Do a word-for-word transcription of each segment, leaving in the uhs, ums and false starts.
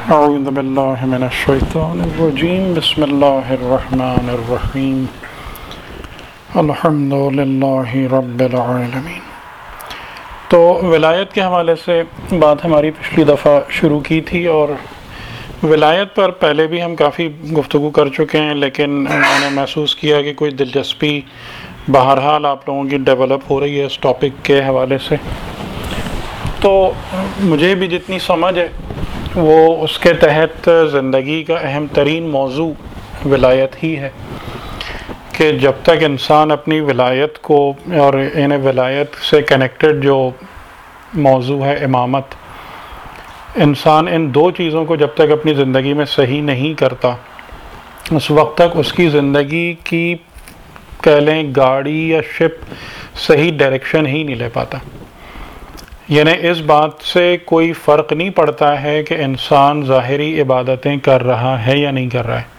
اعوذ باللہ من الشیطان الرجیم بسم اللہ الرحمن الرحیم الحمد للہ رب العالمین۔ تو ولایت کے حوالے سے بات ہماری پچھلی دفعہ شروع کی تھی، اور ولایت پر پہلے بھی ہم کافی گفتگو کر چکے ہیں، لیکن میں نے محسوس کیا کہ کوئی دلچسپی بہرحال آپ لوگوں کی ڈیولپ ہو رہی ہے اس ٹاپک کے حوالے سے۔ تو مجھے بھی جتنی سمجھ ہے وہ اس کے تحت زندگی کا اہم ترین موضوع ولایت ہی ہے، کہ جب تک انسان اپنی ولایت کو اور انہیں ولایت سے کنیکٹڈ جو موضوع ہے امامت، انسان ان دو چیزوں کو جب تک اپنی زندگی میں صحیح نہیں کرتا، اس وقت تک اس کی زندگی کی کہہ لیں گاڑی یا شپ صحیح ڈائریکشن ہی نہیں لے پاتا۔ یعنی اس بات سے کوئی فرق نہیں پڑتا ہے کہ انسان ظاہری عبادتیں کر رہا ہے یا نہیں کر رہا ہے،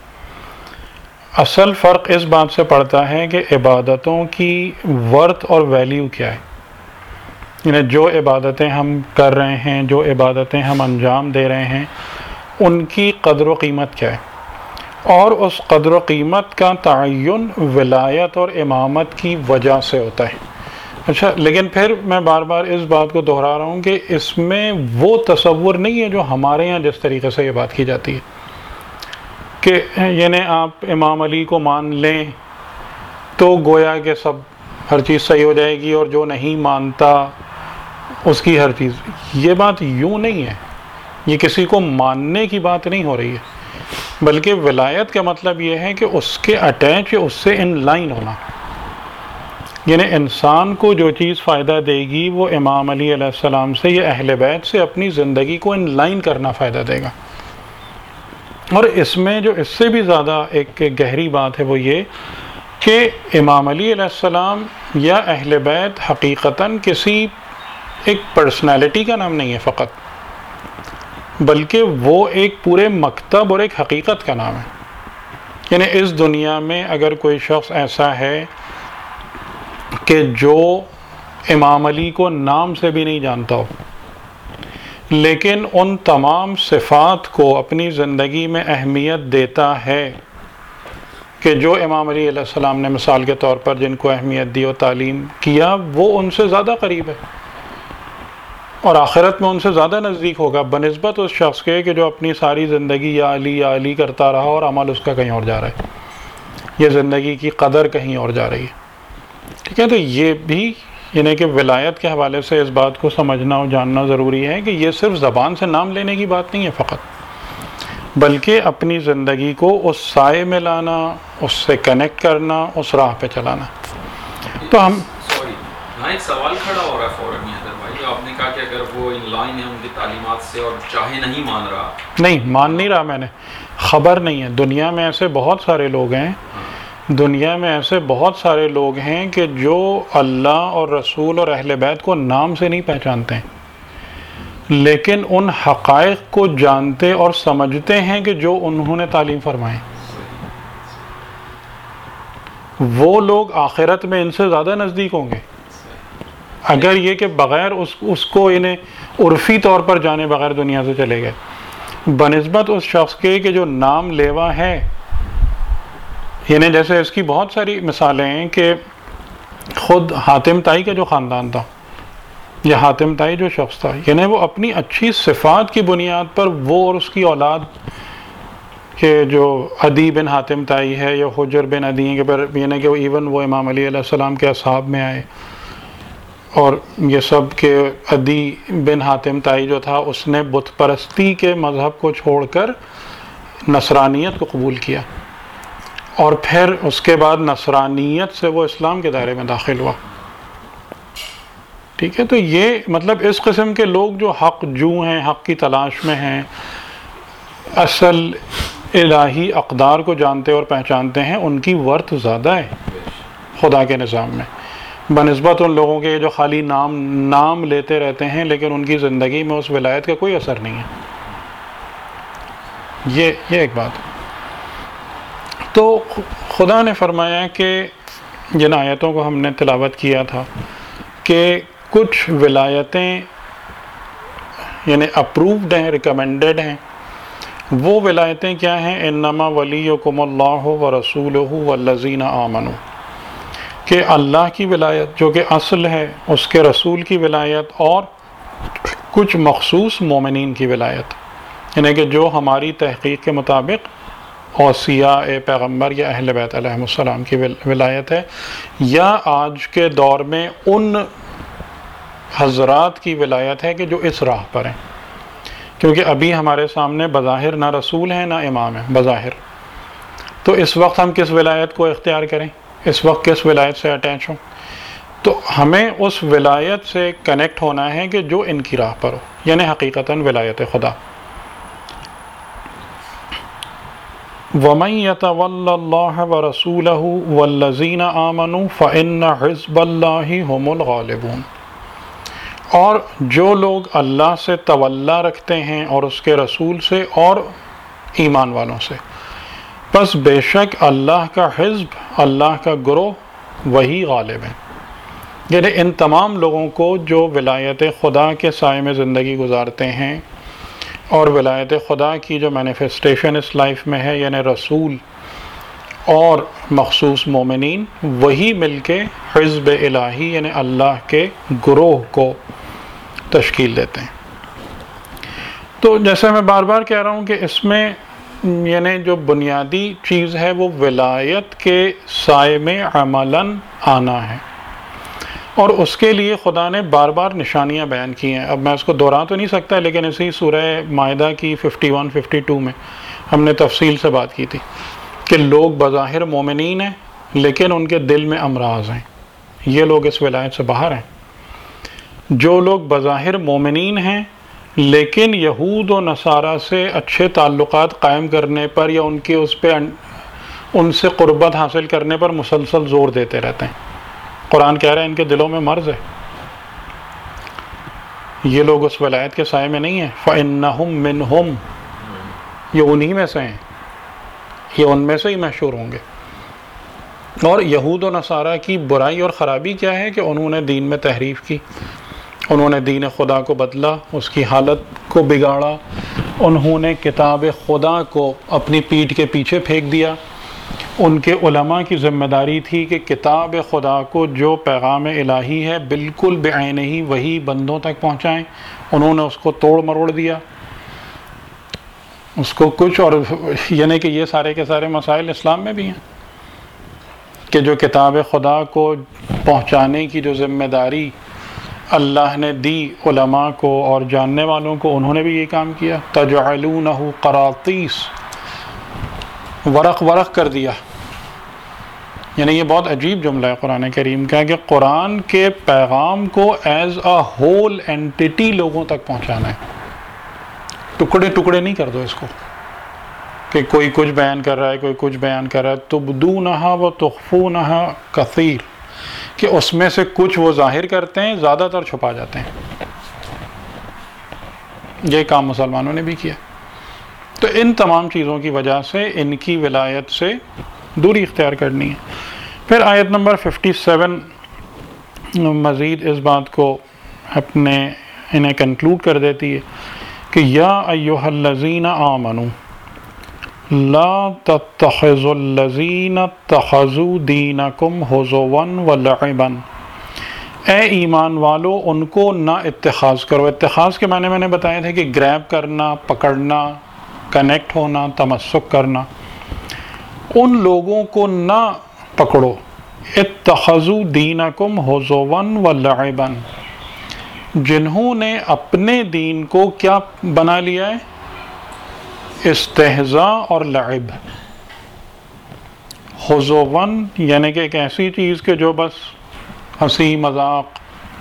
اصل فرق اس بات سے پڑتا ہے کہ عبادتوں کی ورتھ اور ویلیو کیا ہے۔ یعنی جو عبادتیں ہم کر رہے ہیں، جو عبادتیں ہم انجام دے رہے ہیں، ان کی قدر و قیمت کیا ہے، اور اس قدر و قیمت کا تعین ولایت اور امامت کی وجہ سے ہوتا ہے۔ اچھا، لیکن پھر میں بار بار اس بات کو دہرا رہا ہوں کہ اس میں وہ تصور نہیں ہے جو ہمارے ہاں جس طریقے سے یہ بات کی جاتی ہے کہ یعنی آپ امام علی کو مان لیں تو گویا کہ سب ہر چیز صحیح ہو جائے گی، اور جو نہیں مانتا اس کی ہر چیز۔ یہ بات یوں نہیں ہے، یہ کسی کو ماننے کی بات نہیں ہو رہی ہے، بلکہ ولایت کا مطلب یہ ہے کہ اس کے اٹیچ یا اس سے ان لائن ہونا۔ یعنی انسان کو جو چیز فائدہ دے گی وہ امام علی علیہ السلام سے یا اہل بیت سے اپنی زندگی کو ان لائن کرنا فائدہ دے گا۔ اور اس میں جو اس سے بھی زیادہ ایک گہری بات ہے وہ یہ کہ امام علی علیہ السلام یا اہل بیت حقیقتاً کسی ایک پرسنالٹی کا نام نہیں ہے فقط، بلکہ وہ ایک پورے مکتب اور ایک حقیقت کا نام ہے۔ یعنی اس دنیا میں اگر کوئی شخص ایسا ہے کہ جو امام علی کو نام سے بھی نہیں جانتا ہو، لیکن ان تمام صفات کو اپنی زندگی میں اہمیت دیتا ہے کہ جو امام علی علیہ السلام نے مثال کے طور پر جن کو اہمیت دی و تعلیم کیا، وہ ان سے زیادہ قریب ہے اور آخرت میں ان سے زیادہ نزدیک ہوگا بنسبت اس شخص کے کہ جو اپنی ساری زندگی یا علی یا علی کرتا رہا اور عمل اس کا کہیں اور جا رہا ہے، یہ زندگی کی قدر کہیں اور جا رہی ہے۔ ٹھیک ہے، تو یہ بھی یعنی کہ ولایت کے حوالے سے اس بات کو سمجھنا اور جاننا ضروری ہے کہ یہ صرف زبان سے نام لینے کی بات نہیں ہے فقط، بلکہ اپنی زندگی کو اس سائے میں لانا، اس سے کنیکٹ کرنا، اس راہ پہ چلانا۔ تو ہم سوری یہاں ایک سوال کھڑا ہو رہا ہے فوراً حیدر بھائی، آپ نے کہا کہ اگر وہ ان لائن ہے ان کی تعلیمات سے اور چاہے نہیں مان رہا، نہیں مان نہیں رہا، میں نے خبر نہیں ہے، دنیا میں ایسے بہت سارے لوگ ہیں دنیا میں ایسے بہت سارے لوگ ہیں کہ جو اللہ اور رسول اور اہل بیت کو نام سے نہیں پہچانتے ہیں، لیکن ان حقائق کو جانتے اور سمجھتے ہیں کہ جو انہوں نے تعلیم فرمائے۔ وہ لوگ آخرت میں ان سے زیادہ نزدیک ہوں گے اگر یہ کہ بغیر اس اس کو انہیں عرفی طور پر جانے بغیر دنیا سے چلے گئے، بنسبت اس شخص کے کہ جو نام لیوا ہے۔ یعنی جیسے اس کی بہت ساری مثالیں ہیں کہ خود حاتم طائی کا جو خاندان تھا یا حاتم طائی جو شخص تھا، یعنی وہ اپنی اچھی صفات کی بنیاد پر وہ اور اس کی اولاد کہ جو عدی بن حاتم طائی ہے یا حجر بن عدی کے پر، یعنی کہ ایون وہ امام علی علیہ السلام کے اصحاب میں آئے، اور یہ سب کہ عدی بن حاتم طائی جو تھا اس نے بت پرستی کے مذہب کو چھوڑ کر نصرانیت کو قبول کیا، اور پھر اس کے بعد نصرانیت سے وہ اسلام کے دائرے میں داخل ہوا۔ ٹھیک ہے، تو یہ مطلب اس قسم کے لوگ جو حق جو ہیں، حق کی تلاش میں ہیں، اصل الہی اقدار کو جانتے اور پہچانتے ہیں، ان کی ورث زیادہ ہے خدا کے نظام میں بنسبت ان لوگوں کے جو خالی نام نام لیتے رہتے ہیں لیکن ان کی زندگی میں اس ولایت کا کوئی اثر نہیں ہے۔ یہ یہ ایک بات ہے۔ تو خدا نے فرمایا کہ جن آیتوں کو ہم نے تلاوت کیا تھا کہ کچھ ولایتیں یعنی اپرووڈ ہیں، ریکمینڈڈ ہیں، وہ ولایتیں کیا ہیں؟ انما ولیکم اللہ ورسولہ والذین آمنوا، کہ اللہ کی ولایت جو کہ اصل ہے، اس کے رسول کی ولایت، اور کچھ مخصوص مومنین کی ولایت، یعنی کہ جو ہماری تحقیق کے مطابق اوصیاء پیغمبر یا اہل بیت علیہ السلام کی ولایت ہے، یا آج کے دور میں ان حضرات کی ولایت ہے کہ جو اس راہ پر ہیں، کیونکہ ابھی ہمارے سامنے بظاہر نہ رسول ہیں نہ امام ہیں بظاہر، تو اس وقت ہم کس ولایت کو اختیار کریں؟ اس وقت کس ولایت سے اٹیچ ہوں؟ تو ہمیں اس ولایت سے کنیکٹ ہونا ہے کہ جو ان کی راہ پر ہو، یعنی حقیقتاً ولایت خدا۔ وَمَن يَتَوَلَّ اللَّهَ وَرَسُولَهُ وَالَّذِينَ آمَنُوا فَإِنَّ حِزْبَ اللَّهِ هُمُ الْغَالِبُونَ، اور جو لوگ اللہ سے تولا رکھتے ہیں اور اس کے رسول سے اور ایمان والوں سے، بس بے شک اللہ کا حزب، اللہ کا گروہ وہی غالب ہیں، یعنی ان تمام لوگوں کو جو ولایت خدا کے سائے میں زندگی گزارتے ہیں، اور ولایت خدا کی جو مینیفیسٹیشن اس لائف میں ہے، یعنی رسول اور مخصوص مومنین، وہی مل کے حزب الہی یعنی اللہ کے گروہ کو تشکیل دیتے ہیں۔ تو جیسے میں بار بار کہہ رہا ہوں کہ اس میں یعنی جو بنیادی چیز ہے وہ ولایت کے سائے میں عملاً آنا ہے، اور اس کے لیے خدا نے بار بار نشانیاں بیان کی ہیں۔ اب میں اس کو دہرا تو نہیں سکتا، لیکن اسی سورہ مائدہ کی ففٹی ون ففٹی ٹو میں ہم نے تفصیل سے بات کی تھی کہ لوگ بظاہر مومنین ہیں لیکن ان کے دل میں امراض ہیں، یہ لوگ اس ولایت سے باہر ہیں۔ جو لوگ بظاہر مومنین ہیں لیکن یہود و نصارہ سے اچھے تعلقات قائم کرنے پر یا ان کے اس پہ ان سے قربت حاصل کرنے پر مسلسل زور دیتے رہتے ہیں، قرآن کہہ رہا ہے ان کے دلوں میں مرض ہے، یہ لوگ اس ولایت کے سائے میں نہیں ہیں۔ فَإِنَّهُمْ مِنْهُمْ، یہ انہی میں سے ہیں، یہ ان میں سے ہی محشور ہوں گے۔ اور یہود و نصارہ کی برائی اور خرابی کیا ہے کہ انہوں نے دین میں تحریف کی، انہوں نے دین خدا کو بدلا، اس کی حالت کو بگاڑا، انہوں نے کتاب خدا کو اپنی پیٹھ کے پیچھے پھینک دیا۔ ان کے علماء کی ذمہ داری تھی کہ کتاب خدا کو جو پیغام الہی ہے بالکل بعینہ ہی وہی بندوں تک پہنچائیں، انہوں نے اس کو توڑ مروڑ دیا، اس کو کچھ، اور یعنی کہ یہ سارے کے سارے مسائل اسلام میں بھی ہیں کہ جو کتاب خدا کو پہنچانے کی جو ذمہ داری اللہ نے دی علماء کو اور جاننے والوں کو، انہوں نے بھی یہ کام کیا۔ تجعلونہ قراطیس، ورق ورق کر دیا، یعنی یہ بہت عجیب جملہ ہے قرآن کریم کا کہ قرآن کے پیغام کو ایز اے ہول اینٹیٹی لوگوں تک پہنچانا ہے، ٹکڑے ٹکڑے نہیں کر دو اس کو کہ کوئی کچھ بیان کر رہا ہے کوئی کچھ بیان کر رہا ہے۔ تبدونہا و تخفونہا کثیر، کہ اس میں سے کچھ وہ ظاہر کرتے ہیں، زیادہ تر چھپا جاتے ہیں۔ یہ کام مسلمانوں نے بھی کیا۔ تو ان تمام چیزوں کی وجہ سے ان کی ولایت سے دوری اختیار کرنی ہے۔ پھر آیت نمبر ففٹی سیون مزید اس بات کو اپنے انہیں کنکلوڈ کر دیتی ہے کہ یا ایہا الذین آمنوا لا تتخذوا الذین اتخذوا دینکم ہزوا ولعبا، اے ایمان والو ان کو نہ اتخاذ کرو۔ اتخاذ کے معنی میں نے بتایا تھے کہ گریب کرنا، پکڑنا، کنیکٹ ہونا، تمسک کرنا۔ ان لوگوں کو نہ پکڑو، اتخذوا دینکم ہزوا ولعبا، جنہوں نے اپنے دین کو کیا بنا لیا ہے؟ استہزاء اور لعب۔ ہزوا یعنی کہ ایک ایسی چیز کہ جو بس ہنسی مذاق،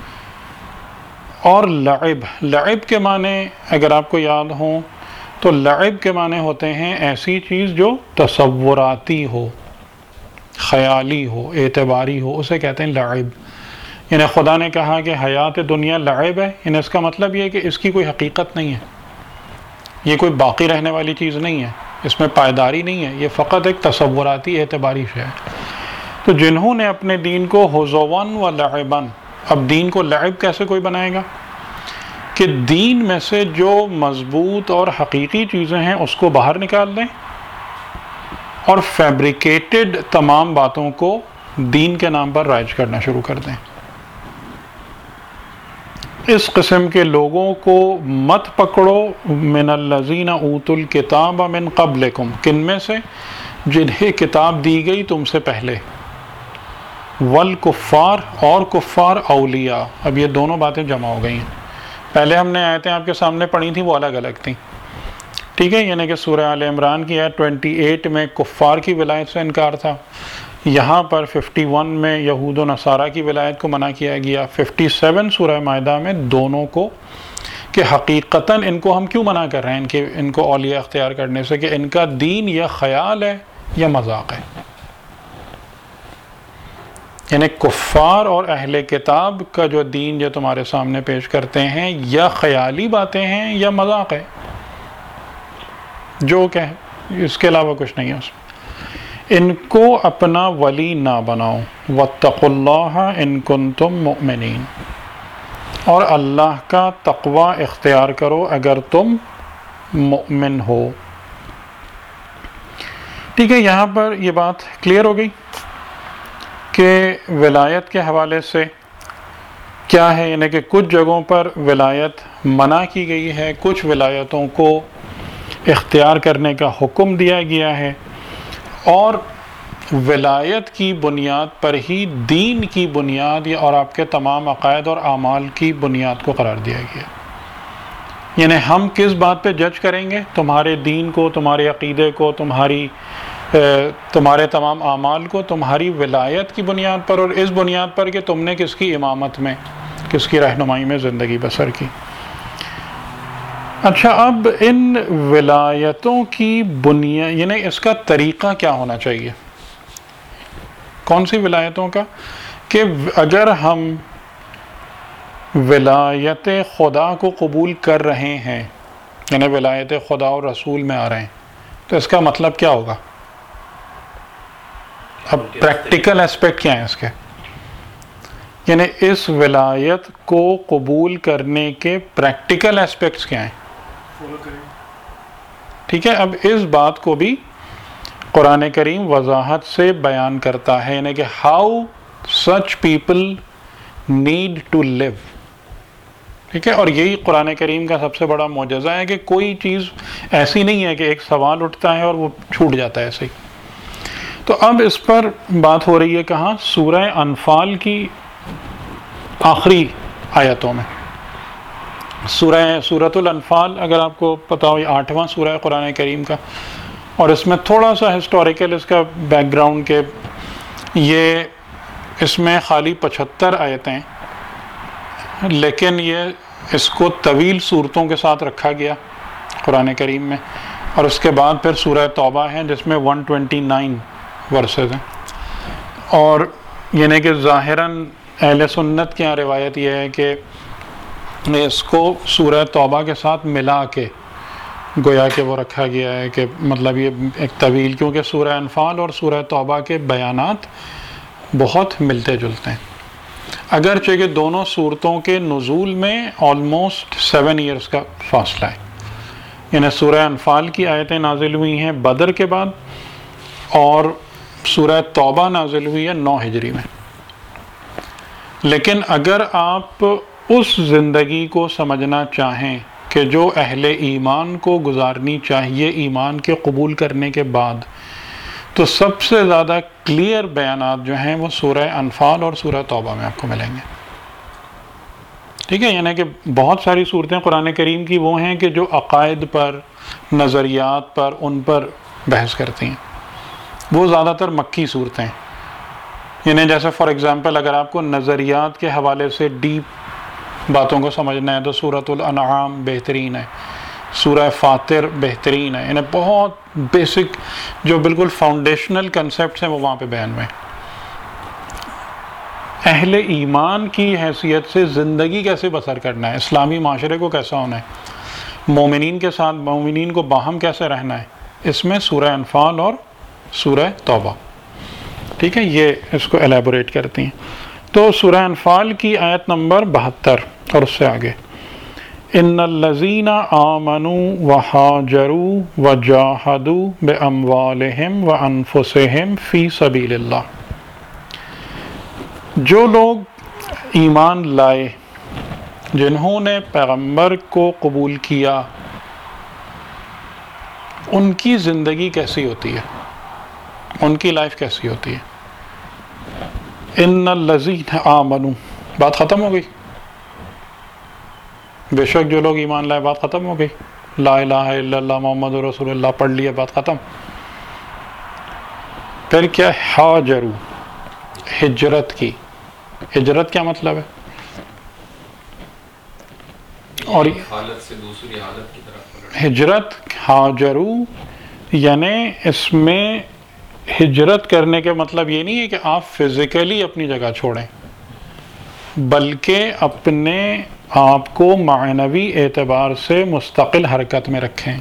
اور لعب، لعب کے معنی اگر آپ کو یاد ہوں تو لعب کے معنی ہوتے ہیں ایسی چیز جو تصوراتی ہو، خیالی ہو، اعتباری ہو، اسے کہتے ہیں لعب۔ یعنی خدا نے کہا کہ حیات دنیا لعب ہے، یعنی اس کا مطلب یہ ہے کہ اس کی کوئی حقیقت نہیں ہے، یہ کوئی باقی رہنے والی چیز نہیں ہے، اس میں پائیداری نہیں ہے، یہ فقط ایک تصوراتی اعتباری شے ہے۔ تو جنہوں نے اپنے دین کو ہزوا و لعبا، اب دین کو لعب کیسے کوئی بنائے گا؟ کہ دین میں سے جو مضبوط اور حقیقی چیزیں ہیں اس کو باہر نکال دیں اور فیبریکیٹڈ تمام باتوں کو دین کے نام پر رائج کرنا شروع کر دیں۔ اس قسم کے لوگوں کو مت پکڑو، من الذین اوتوا الکتاب من قبلکم، کن میں سے؟ جنہیں کتاب دی گئی تم سے پہلے، والکفار، اور کفار، اولیاء۔ اب یہ دونوں باتیں جمع ہو گئی ہیں، پہلے ہم نے آیتیں آپ کے سامنے پڑھی تھیں وہ الگ الگ تھیں، ٹھیک ہے، یعنی کہ سورہ آل عمران کی آیت اٹھائیس میں کفار کی ولایت سے انکار تھا، یہاں پر اکیاون میں یہود و نصارہ کی ولایت کو منع کیا گیا، سون سورہ مائدہ میں دونوں کو، کہ حقیقتاً ان کو ہم کیوں منع کر رہے ہیں، ان کے ان کو اولیاء اختیار کرنے سے، کہ ان کا دین یا خیال ہے یا مذاق ہے۔ یعنی کفار اور اہل کتاب کا جو دین جو تمہارے سامنے پیش کرتے ہیں یا خیالی باتیں ہیں یا مذاق ہے، جو کہ اس کے علاوہ کچھ نہیں ہے اس میں۔ ان کو اپنا ولی نہ بناؤ، واتقوا اللہ ان کنتم مؤمنین، اور اللہ کا تقوی اختیار کرو اگر تم مؤمن ہو۔ ٹھیک ہے، یہاں پر یہ بات کلیئر ہو گئی کہ ولایت کے حوالے سے کیا ہے، یعنی کہ کچھ جگہوں پر ولایت منع کی گئی ہے، کچھ ولایتوں کو اختیار کرنے کا حکم دیا گیا ہے، اور ولایت کی بنیاد پر ہی دین کی بنیاد اور آپ کے تمام عقائد اور اعمال کی بنیاد کو قرار دیا گیا۔ یعنی ہم کس بات پہ جج کریں گے؟ تمہارے دین کو، تمہارے عقیدے کو، تمہاری تمہارے تمام اعمال کو تمہاری ولایت کی بنیاد پر، اور اس بنیاد پر کہ تم نے کس کی امامت میں، کس کی رہنمائی میں زندگی بسر کی۔ اچھا، اب ان ولایتوں کی بنیاد، یعنی اس کا طریقہ کیا ہونا چاہیے؟ کون سی ولایتوں کا؟ کہ اگر ہم ولایت خدا کو قبول کر رہے ہیں، یعنی ولایت خدا اور رسول میں آ رہے ہیں، تو اس کا مطلب کیا ہوگا؟ اب پریکٹیکل اسپیکٹ کیا ہیں اس کے؟ یعنی اس ولایت کو قبول کرنے کے پریکٹیکل اسپیکٹس کیا ہیں؟ ٹھیک ہے، اب اس بات کو بھی قرآن کریم وضاحت سے بیان کرتا ہے، یعنی کہ how such people need to live. ٹھیک ہے، اور یہی قرآن کریم کا سب سے بڑا معجزہ ہے کہ کوئی چیز ایسی نہیں ہے کہ ایک سوال اٹھتا ہے اور وہ چھوٹ جاتا ہے ایسے ہی۔ تو اب اس پر بات ہو رہی ہے کہاں؟ سورہ انفال کی آخری آیتوں میں۔ سورہ سورۃ الانفال، اگر آپ کو پتا ہو، یہ آٹھواں سورہ ہے قرآن کریم کا، اور اس میں تھوڑا سا ہسٹوریکل اس کا بیک گراؤنڈ کہ یہ اس میں خالی پچہتر آیتیں، لیکن یہ اس کو طویل صورتوں کے ساتھ رکھا گیا قرآن کریم میں، اور اس کے بعد پھر سورہ توبہ ہے جس میں ایک سو انیس ورسز ہیں، اور یعنی کہ ظاہراً اہل سنت کے یہاں روایت یہ ہے کہ اس کو سورہ توبہ کے ساتھ ملا کے گویا کہ وہ رکھا گیا ہے، کہ مطلب یہ ایک طویل، کیونکہ سورہ انفال اور سورہ توبہ کے بیانات بہت ملتے جلتے ہیں، اگرچہ کہ دونوں صورتوں کے نزول میں آلموسٹ سیون ایئرس کا فاصلہ ہے۔ یعنی سورہ انفال کی آیتیں نازل ہوئی ہیں بدر کے بعد، اور سورہ توبہ نازل ہوئی ہے نو ہجری میں۔ لیکن اگر آپ اس زندگی کو سمجھنا چاہیں کہ جو اہل ایمان کو گزارنی چاہیے ایمان کے قبول کرنے کے بعد، تو سب سے زیادہ کلیئر بیانات جو ہیں وہ سورہ انفال اور سورہ توبہ میں آپ کو ملیں گے۔ ٹھیک ہے، یعنی کہ بہت ساری صورتیں قرآن کریم کی وہ ہیں کہ جو عقائد پر، نظریات پر، ان پر بحث کرتی ہیں، وہ زیادہ تر مکی صورتیں ہیں۔ یعنی جیسے فار ایگزامپل اگر آپ کو نظریات کے حوالے سے ڈیپ باتوں کو سمجھنا ہے تو سورۃ الانعام بہترین ہے، سورہ فاطر بہترین ہے، یعنی بہت بیسک جو بالکل فاؤنڈیشنل کنسیپٹس ہیں وہ وہاں پہ بیان ہوئے ہیں۔ اہل ایمان کی حیثیت سے زندگی کیسے بسر کرنا ہے، اسلامی معاشرے کو کیسا ہونا ہے، مومنین کے ساتھ مومنین کو باہم کیسے رہنا ہے، اس میں سورہ انفال اور سورہ توبہ، ٹھیک ہے، یہ اس کو ایلیبوریٹ کرتی ہیں۔ تو سورہ انفال کی آیت نمبر بہتر اور اس سے آگے، ان الذین آمنوا وہاجروا وجاہدوا باموالہم وانفسہم فی سبیل اللہ، جو لوگ ایمان لائے، جنہوں نے پیغمبر کو قبول کیا، ان کی زندگی کیسی ہوتی ہے، ان کی لائف کیسی ہوتی ہے؟ ان الذین آمنوا، بات ختم ہو گئی، بے شک جو لوگ ایمان لائے، بات ختم ہو گئی، لا الہ الا اللہ محمد رسول اللہ پڑھ لیا، بات ختم۔ پھر کیا؟ ہاجروا، ہجرت کی۔ ہجرت کیا مطلب ہے؟ اور حالت سے دوسری حالت کی طرف ہجرت، ہاجروا یعنی اس میں ہجرت کرنے کے مطلب یہ نہیں ہے کہ آپ فزیکلی اپنی جگہ چھوڑیں، بلکہ اپنے آپ کو معنوی اعتبار سے مستقل حرکت میں رکھیں،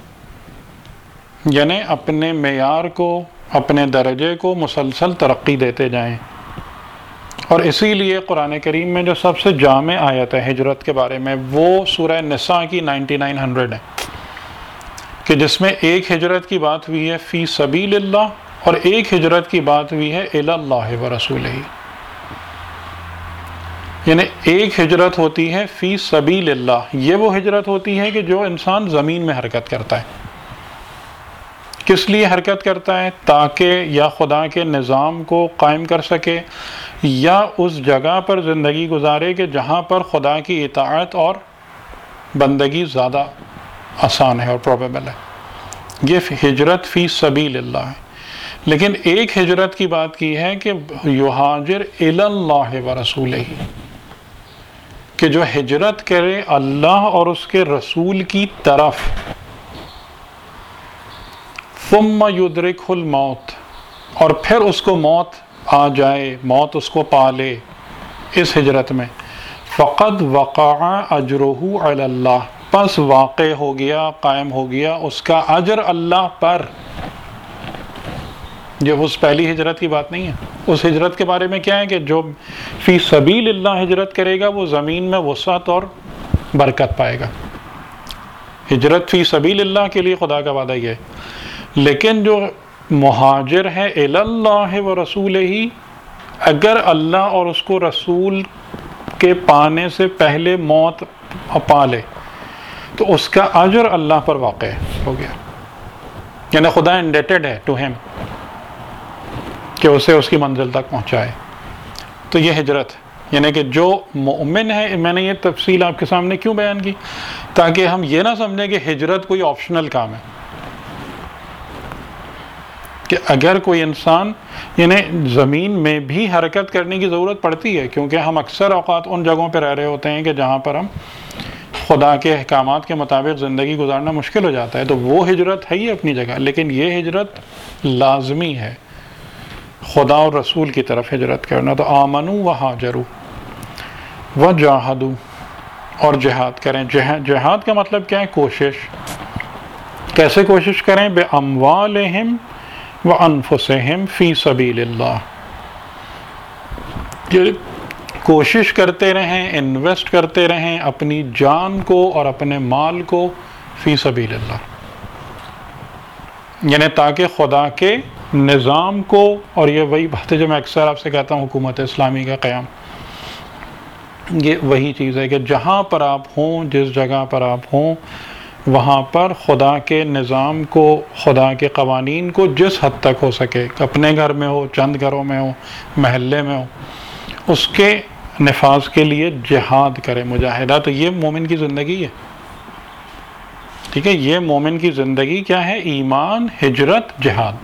یعنی اپنے معیار کو، اپنے درجے کو مسلسل ترقی دیتے جائیں۔ اور اسی لیے قرآن کریم میں جو سب سے جامع آیت ہے ہجرت کے بارے میں، وہ سورہ نساء کی نائنٹی نائن ہنڈریڈ ہے، کہ جس میں ایک ہجرت کی بات ہوئی ہے فی سبیل اللہ، اور ایک ہجرت کی بات ہوئی ہے الی اللہ ورسولہ، یعنی ایک ہجرت ہوتی ہے فی سبیل اللہ، یہ وہ ہجرت ہوتی ہے کہ جو انسان زمین میں حرکت کرتا ہے۔ کس لیے حرکت کرتا ہے؟ تاکہ یا خدا کے نظام کو قائم کر سکے، یا اس جگہ پر زندگی گزارے کہ جہاں پر خدا کی اطاعت اور بندگی زیادہ آسان ہے اور پروبیبل ہے۔ یہ ہجرت فی سبیل اللہ ہے۔ لیکن ایک ہجرت کی بات کی ہے کہ یہاجر الی اللہ ورسولہ، کہ جو ہجرت کرے اللہ اور اس کے رسول کی طرف، ثم یدرکہ الموت، اور پھر اس کو موت آ جائے، موت اس کو پالے اس ہجرت میں، فقد وقع اجرہ علی اللہ، پس واقع ہو گیا، قائم ہو گیا اس کا اجر اللہ پر۔ یہ اس پہلی ہجرت کی بات نہیں ہے۔ اس ہجرت کے بارے میں کیا ہے کہ جو فی سبیل اللہ ہجرت کرے گا وہ زمین میں وسعت اور برکت پائے گا۔ ہجرت فی سبیل اللہ کے لیے خدا کا وعدہ یہ ہے۔ لیکن جو مہاجر ہے الی اللہ و رسولہ، اگر اللہ اور اس کو رسول کے پانے سے پہلے موت پا لے تو اس کا اجر اللہ پر واقع ہو گیا، یعنی خدا انڈیٹڈ ہے ٹو ہم کہ اسے اس کی منزل تک پہنچائے۔ تو یہ ہجرت، یعنی کہ جو مومن ہے، میں نے یہ تفصیل آپ کے سامنے کیوں بیان کی؟ تاکہ ہم یہ نہ سمجھیں کہ ہجرت کوئی آپشنل کام ہے، کہ اگر کوئی انسان، یعنی زمین میں بھی حرکت کرنے کی ضرورت پڑتی ہے، کیونکہ ہم اکثر اوقات ان جگہوں پہ رہ رہے ہوتے ہیں کہ جہاں پر ہم خدا کے احکامات کے مطابق زندگی گزارنا مشکل ہو جاتا ہے، تو وہ ہجرت ہے ہی اپنی جگہ، لیکن یہ ہجرت لازمی ہے، خدا اور رسول کی طرف ہجرت کرنا۔ تو آمنوا وہاجروا وجاہدوا، اور جہاد کریں۔ جہاد کا مطلب کیا ہے؟ کوشش۔ کیسے کوشش کریں؟ باموالہم وانفسہم فی سبیل اللہ، کوشش کرتے رہیں، انویسٹ کرتے رہیں اپنی جان کو اور اپنے مال کو فی سبیل اللہ، یعنی تاکہ خدا کے نظام کو، اور یہ وہی بات ہے جو میں اکثر آپ سے کہتا ہوں، حکومت اسلامی کا قیام، یہ وہی چیز ہے کہ جہاں پر آپ ہوں، جس جگہ پر آپ ہوں، وہاں پر خدا کے نظام کو، خدا کے قوانین کو جس حد تک ہو سکے، اپنے گھر میں ہو، چند گھروں میں ہو، محلے میں ہو، اس کے نفاذ کے لیے جہاد کرے، مجاہدہ۔ تو یہ مومن کی زندگی ہے، ٹھیک ہے؟ یہ مومن کی زندگی کیا ہے؟ ایمان، ہجرت، جہاد۔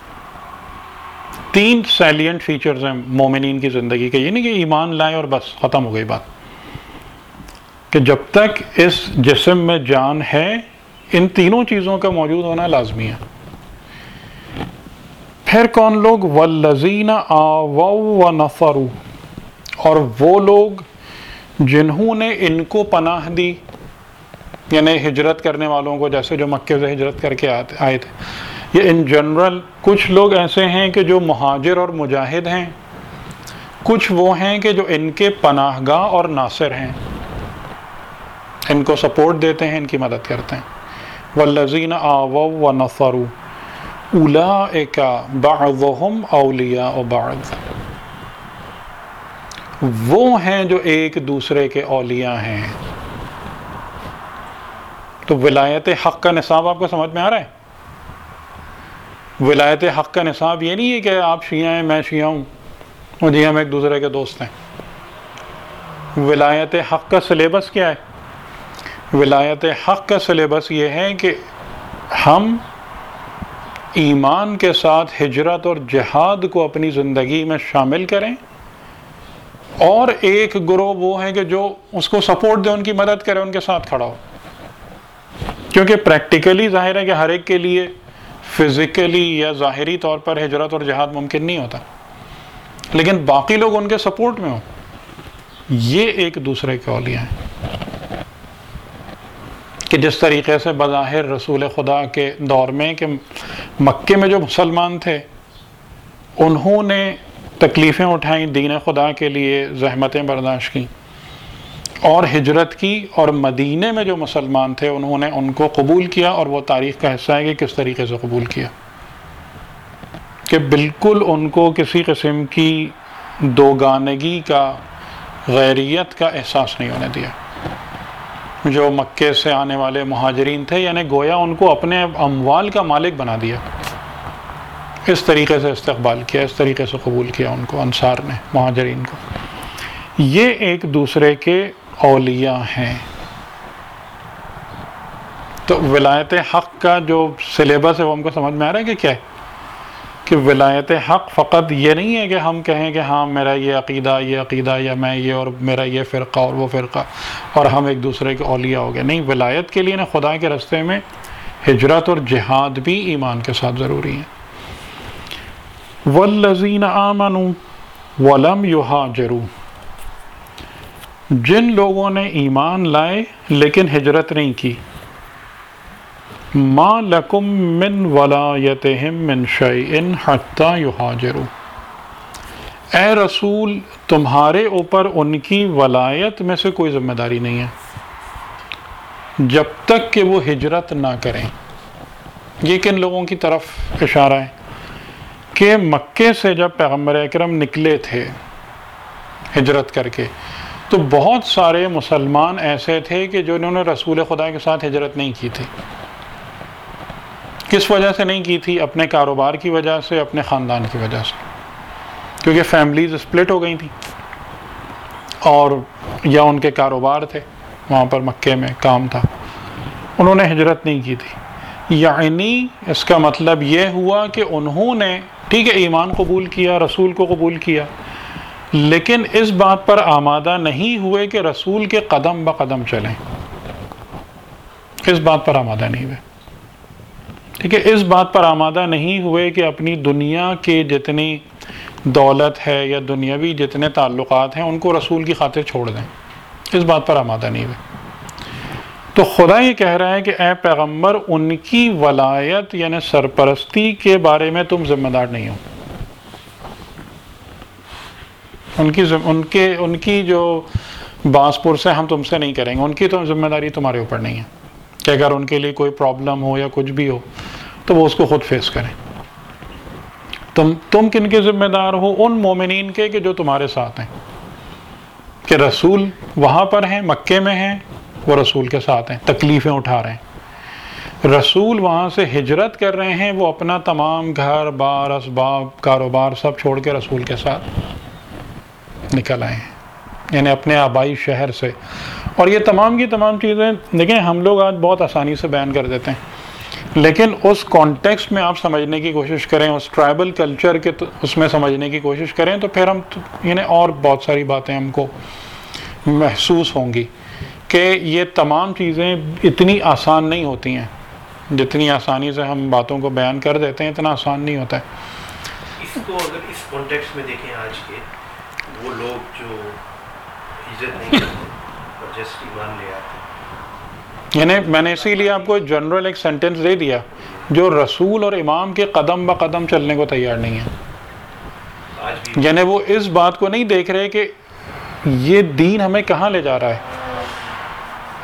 تین سیلینٹ فیچرز ہیں مومنین کی زندگی کے۔ یہ نہیں کہ ایمان لائے اور بس ختم ہو گئی بات، کہ جب تک اس جسم میں جان ہے ان تینوں چیزوں کا موجود ہونا لازمی ہے۔ پھر کون لوگ؟ والذین آووا ونصروا، اور وہ لوگ جنہوں نے ان کو پناہ دی، یعنی ہجرت کرنے والوں کو، جیسے جو مکے سے ہجرت کر کے آئے تھے۔ یہ ان جنرل کچھ لوگ ایسے ہیں کہ جو مہاجر اور مجاہد ہیں، کچھ وہ ہیں کہ جو ان کے پناہ گاہ اور ناصر ہیں، ان کو سپورٹ دیتے ہیں، ان کی مدد کرتے ہیں۔ والذین آووا ونصروا اولئک بعضهم اولیاء بعض، وہ ہیں جو ایک دوسرے کے اولیاء ہیں۔ تو ولایت حق کا نصاب آپ کو سمجھ میں آ رہا ہے؟ ولایت حق کا نصاب یہ نہیں ہے کہ آپ شیعہ ہیں میں شیعہ ہوں اور جی ہم ایک دوسرے کے دوست ہیں۔ ولایت حق کا سلیبس کیا ہے؟ ولایت حق کا سلیبس یہ ہے کہ ہم ایمان کے ساتھ ہجرت اور جہاد کو اپنی زندگی میں شامل کریں، اور ایک گروہ وہ ہے کہ جو اس کو سپورٹ دے، ان کی مدد کرے، ان کے ساتھ کھڑا ہو۔ کیونکہ پریکٹیکلی ظاہر ہے کہ ہر ایک کے لیے فزیکلی یا ظاہری طور پر ہجرت اور جہاد ممکن نہیں ہوتا، لیکن باقی لوگ ان کے سپورٹ میں ہوں، یہ ایک دوسرے کے اولیاء ہیں۔ کہ جس طریقے سے بظاہر رسول خدا کے دور میں کہ مکے میں جو مسلمان تھے انہوں نے تکلیفیں اٹھائیں دین خدا کے لیے، زحمتیں برداشت کی اور ہجرت کی، اور مدینے میں جو مسلمان تھے انہوں نے ان کو قبول کیا، اور وہ تاریخ کا حصہ ہے کہ کس طریقے سے قبول کیا، کہ بالکل ان کو کسی قسم کی دوگانگی کا، غیریت کا احساس نہیں ہونے دیا۔ جو مکے سے آنے والے مہاجرین تھے، یعنی گویا ان کو اپنے اموال کا مالک بنا دیا، اس طریقے سے استقبال کیا، اس طریقے سے قبول کیا ان کو، انصار نے مہاجرین کو۔ یہ ایک دوسرے کے اولیاء ہیں۔ تو ولایت حق کا جو سلیبس ہے وہ ہم کو سمجھ میں آ رہا ہے کہ کیا ہے؟ کہ ولایت حق فقط یہ نہیں ہے کہ ہم کہیں کہ ہاں میرا یہ عقیدہ یہ عقیدہ یا میں یہ اور میرا یہ فرقہ اور وہ فرقہ اور ہم ایک دوسرے کے اولیاء ہو گئے۔ نہیں، ولایت کے لیے نا خدا کے راستے میں ہجرت اور جہاد بھی ایمان کے ساتھ ضروری ہے۔ والذین آمنوا ولم یہاجروا، جن لوگوں نے ایمان لائے لیکن ہجرت نہیں کی، ما لکم من ولایتہم من شیء حتی یہاجروا، اے رسول تمہارے اوپر ان کی ولایت میں سے کوئی ذمہ داری نہیں ہے جب تک کہ وہ ہجرت نہ کریں۔ یہ کن لوگوں کی طرف اشارہ ہے؟ کہ مکے سے جب پیغمبر اکرم نکلے تھے ہجرت کر کے، تو بہت سارے مسلمان ایسے تھے کہ جنہوں نے رسول خدا کے ساتھ ہجرت نہیں کی تھی۔ کس وجہ سے نہیں کی تھی؟ اپنے کاروبار کی وجہ سے، اپنے خاندان کی وجہ سے، کیونکہ فیملیز اسپلٹ ہو گئی تھیں، اور یا ان کے کاروبار تھے وہاں پر مکے میں کام تھا، انہوں نے ہجرت نہیں کی تھی۔ یعنی اس کا مطلب یہ ہوا کہ انہوں نے ٹھیک ہے ایمان قبول کیا، رسول کو قبول کیا، لیکن اس بات پر آمادہ نہیں ہوئے کہ رسول کے قدم بقدم چلیں، اس بات پر آمادہ نہیں ہوئے۔ ٹھیک ہے، اس بات پر آمادہ نہیں ہوئے کہ اپنی دنیا کے جتنی دولت ہے یا دنیاوی جتنے تعلقات ہیں ان کو رسول کی خاطر چھوڑ دیں، اس بات پر آمادہ نہیں ہوئے۔ تو خدا یہ کہہ رہا ہے کہ اے پیغمبر ان کی ولایت یعنی سرپرستی کے بارے میں تم ذمہ دار نہیں ہو، ان کی ان کے ان کی جو باس پرسیں ہم تم سے نہیں کریں گے، ان کی تو ذمہ داری تمہارے اوپر نہیں ہے کہ اگر ان کے لیے کوئی پرابلم ہو یا کچھ بھی ہو تو وہ اس کو خود فیس کریں۔ تم تم کن کے ذمہ دار ہو؟ ان مومنین کے کہ جو تمہارے ساتھ ہیں، کہ رسول وہاں پر ہیں، مکے میں ہیں، وہ رسول کے ساتھ ہیں، تکلیفیں اٹھا رہے ہیں۔ رسول وہاں سے ہجرت کر رہے ہیں، وہ اپنا تمام گھر بار اسباب کاروبار سب چھوڑ کے رسول کے ساتھ نکل آئے ہیں، یعنی اپنے آبائی شہر سے۔ اور یہ تمام کی تمام چیزیں دیکھیں ہم لوگ آج بہت آسانی سے بیان کر دیتے ہیں، لیکن اس کانٹیکسٹ میں آپ سمجھنے کی کوشش کریں، اس ٹرائبل کلچر کے اس میں سمجھنے کی کوشش کریں، تو پھر ہم یعنی اور بہت ساری باتیں ہم کو محسوس ہوں گی کہ یہ تمام چیزیں اتنی آسان نہیں ہوتی ہیں، جتنی آسانی سے ہم باتوں کو بیان کر دیتے ہیں اتنا آسان نہیں ہوتا ہے۔ اس کو اگر اس کانٹیکسٹ میں دیکھیں آج کے وہ لوگ جو ہجرت نہیں کرتے اور جسٹ ایمان لے آتے ہیں، یعنی میں نے اسی لیے آپ کو جنرل ایک سینٹنس دے دیا، جو رسول اور امام کے قدم بقدم چلنے کو تیار نہیں ہے، آج بھی یعنی وہ اس بات کو نہیں دیکھ رہے کہ یہ دین ہمیں کہاں لے جا رہا ہے۔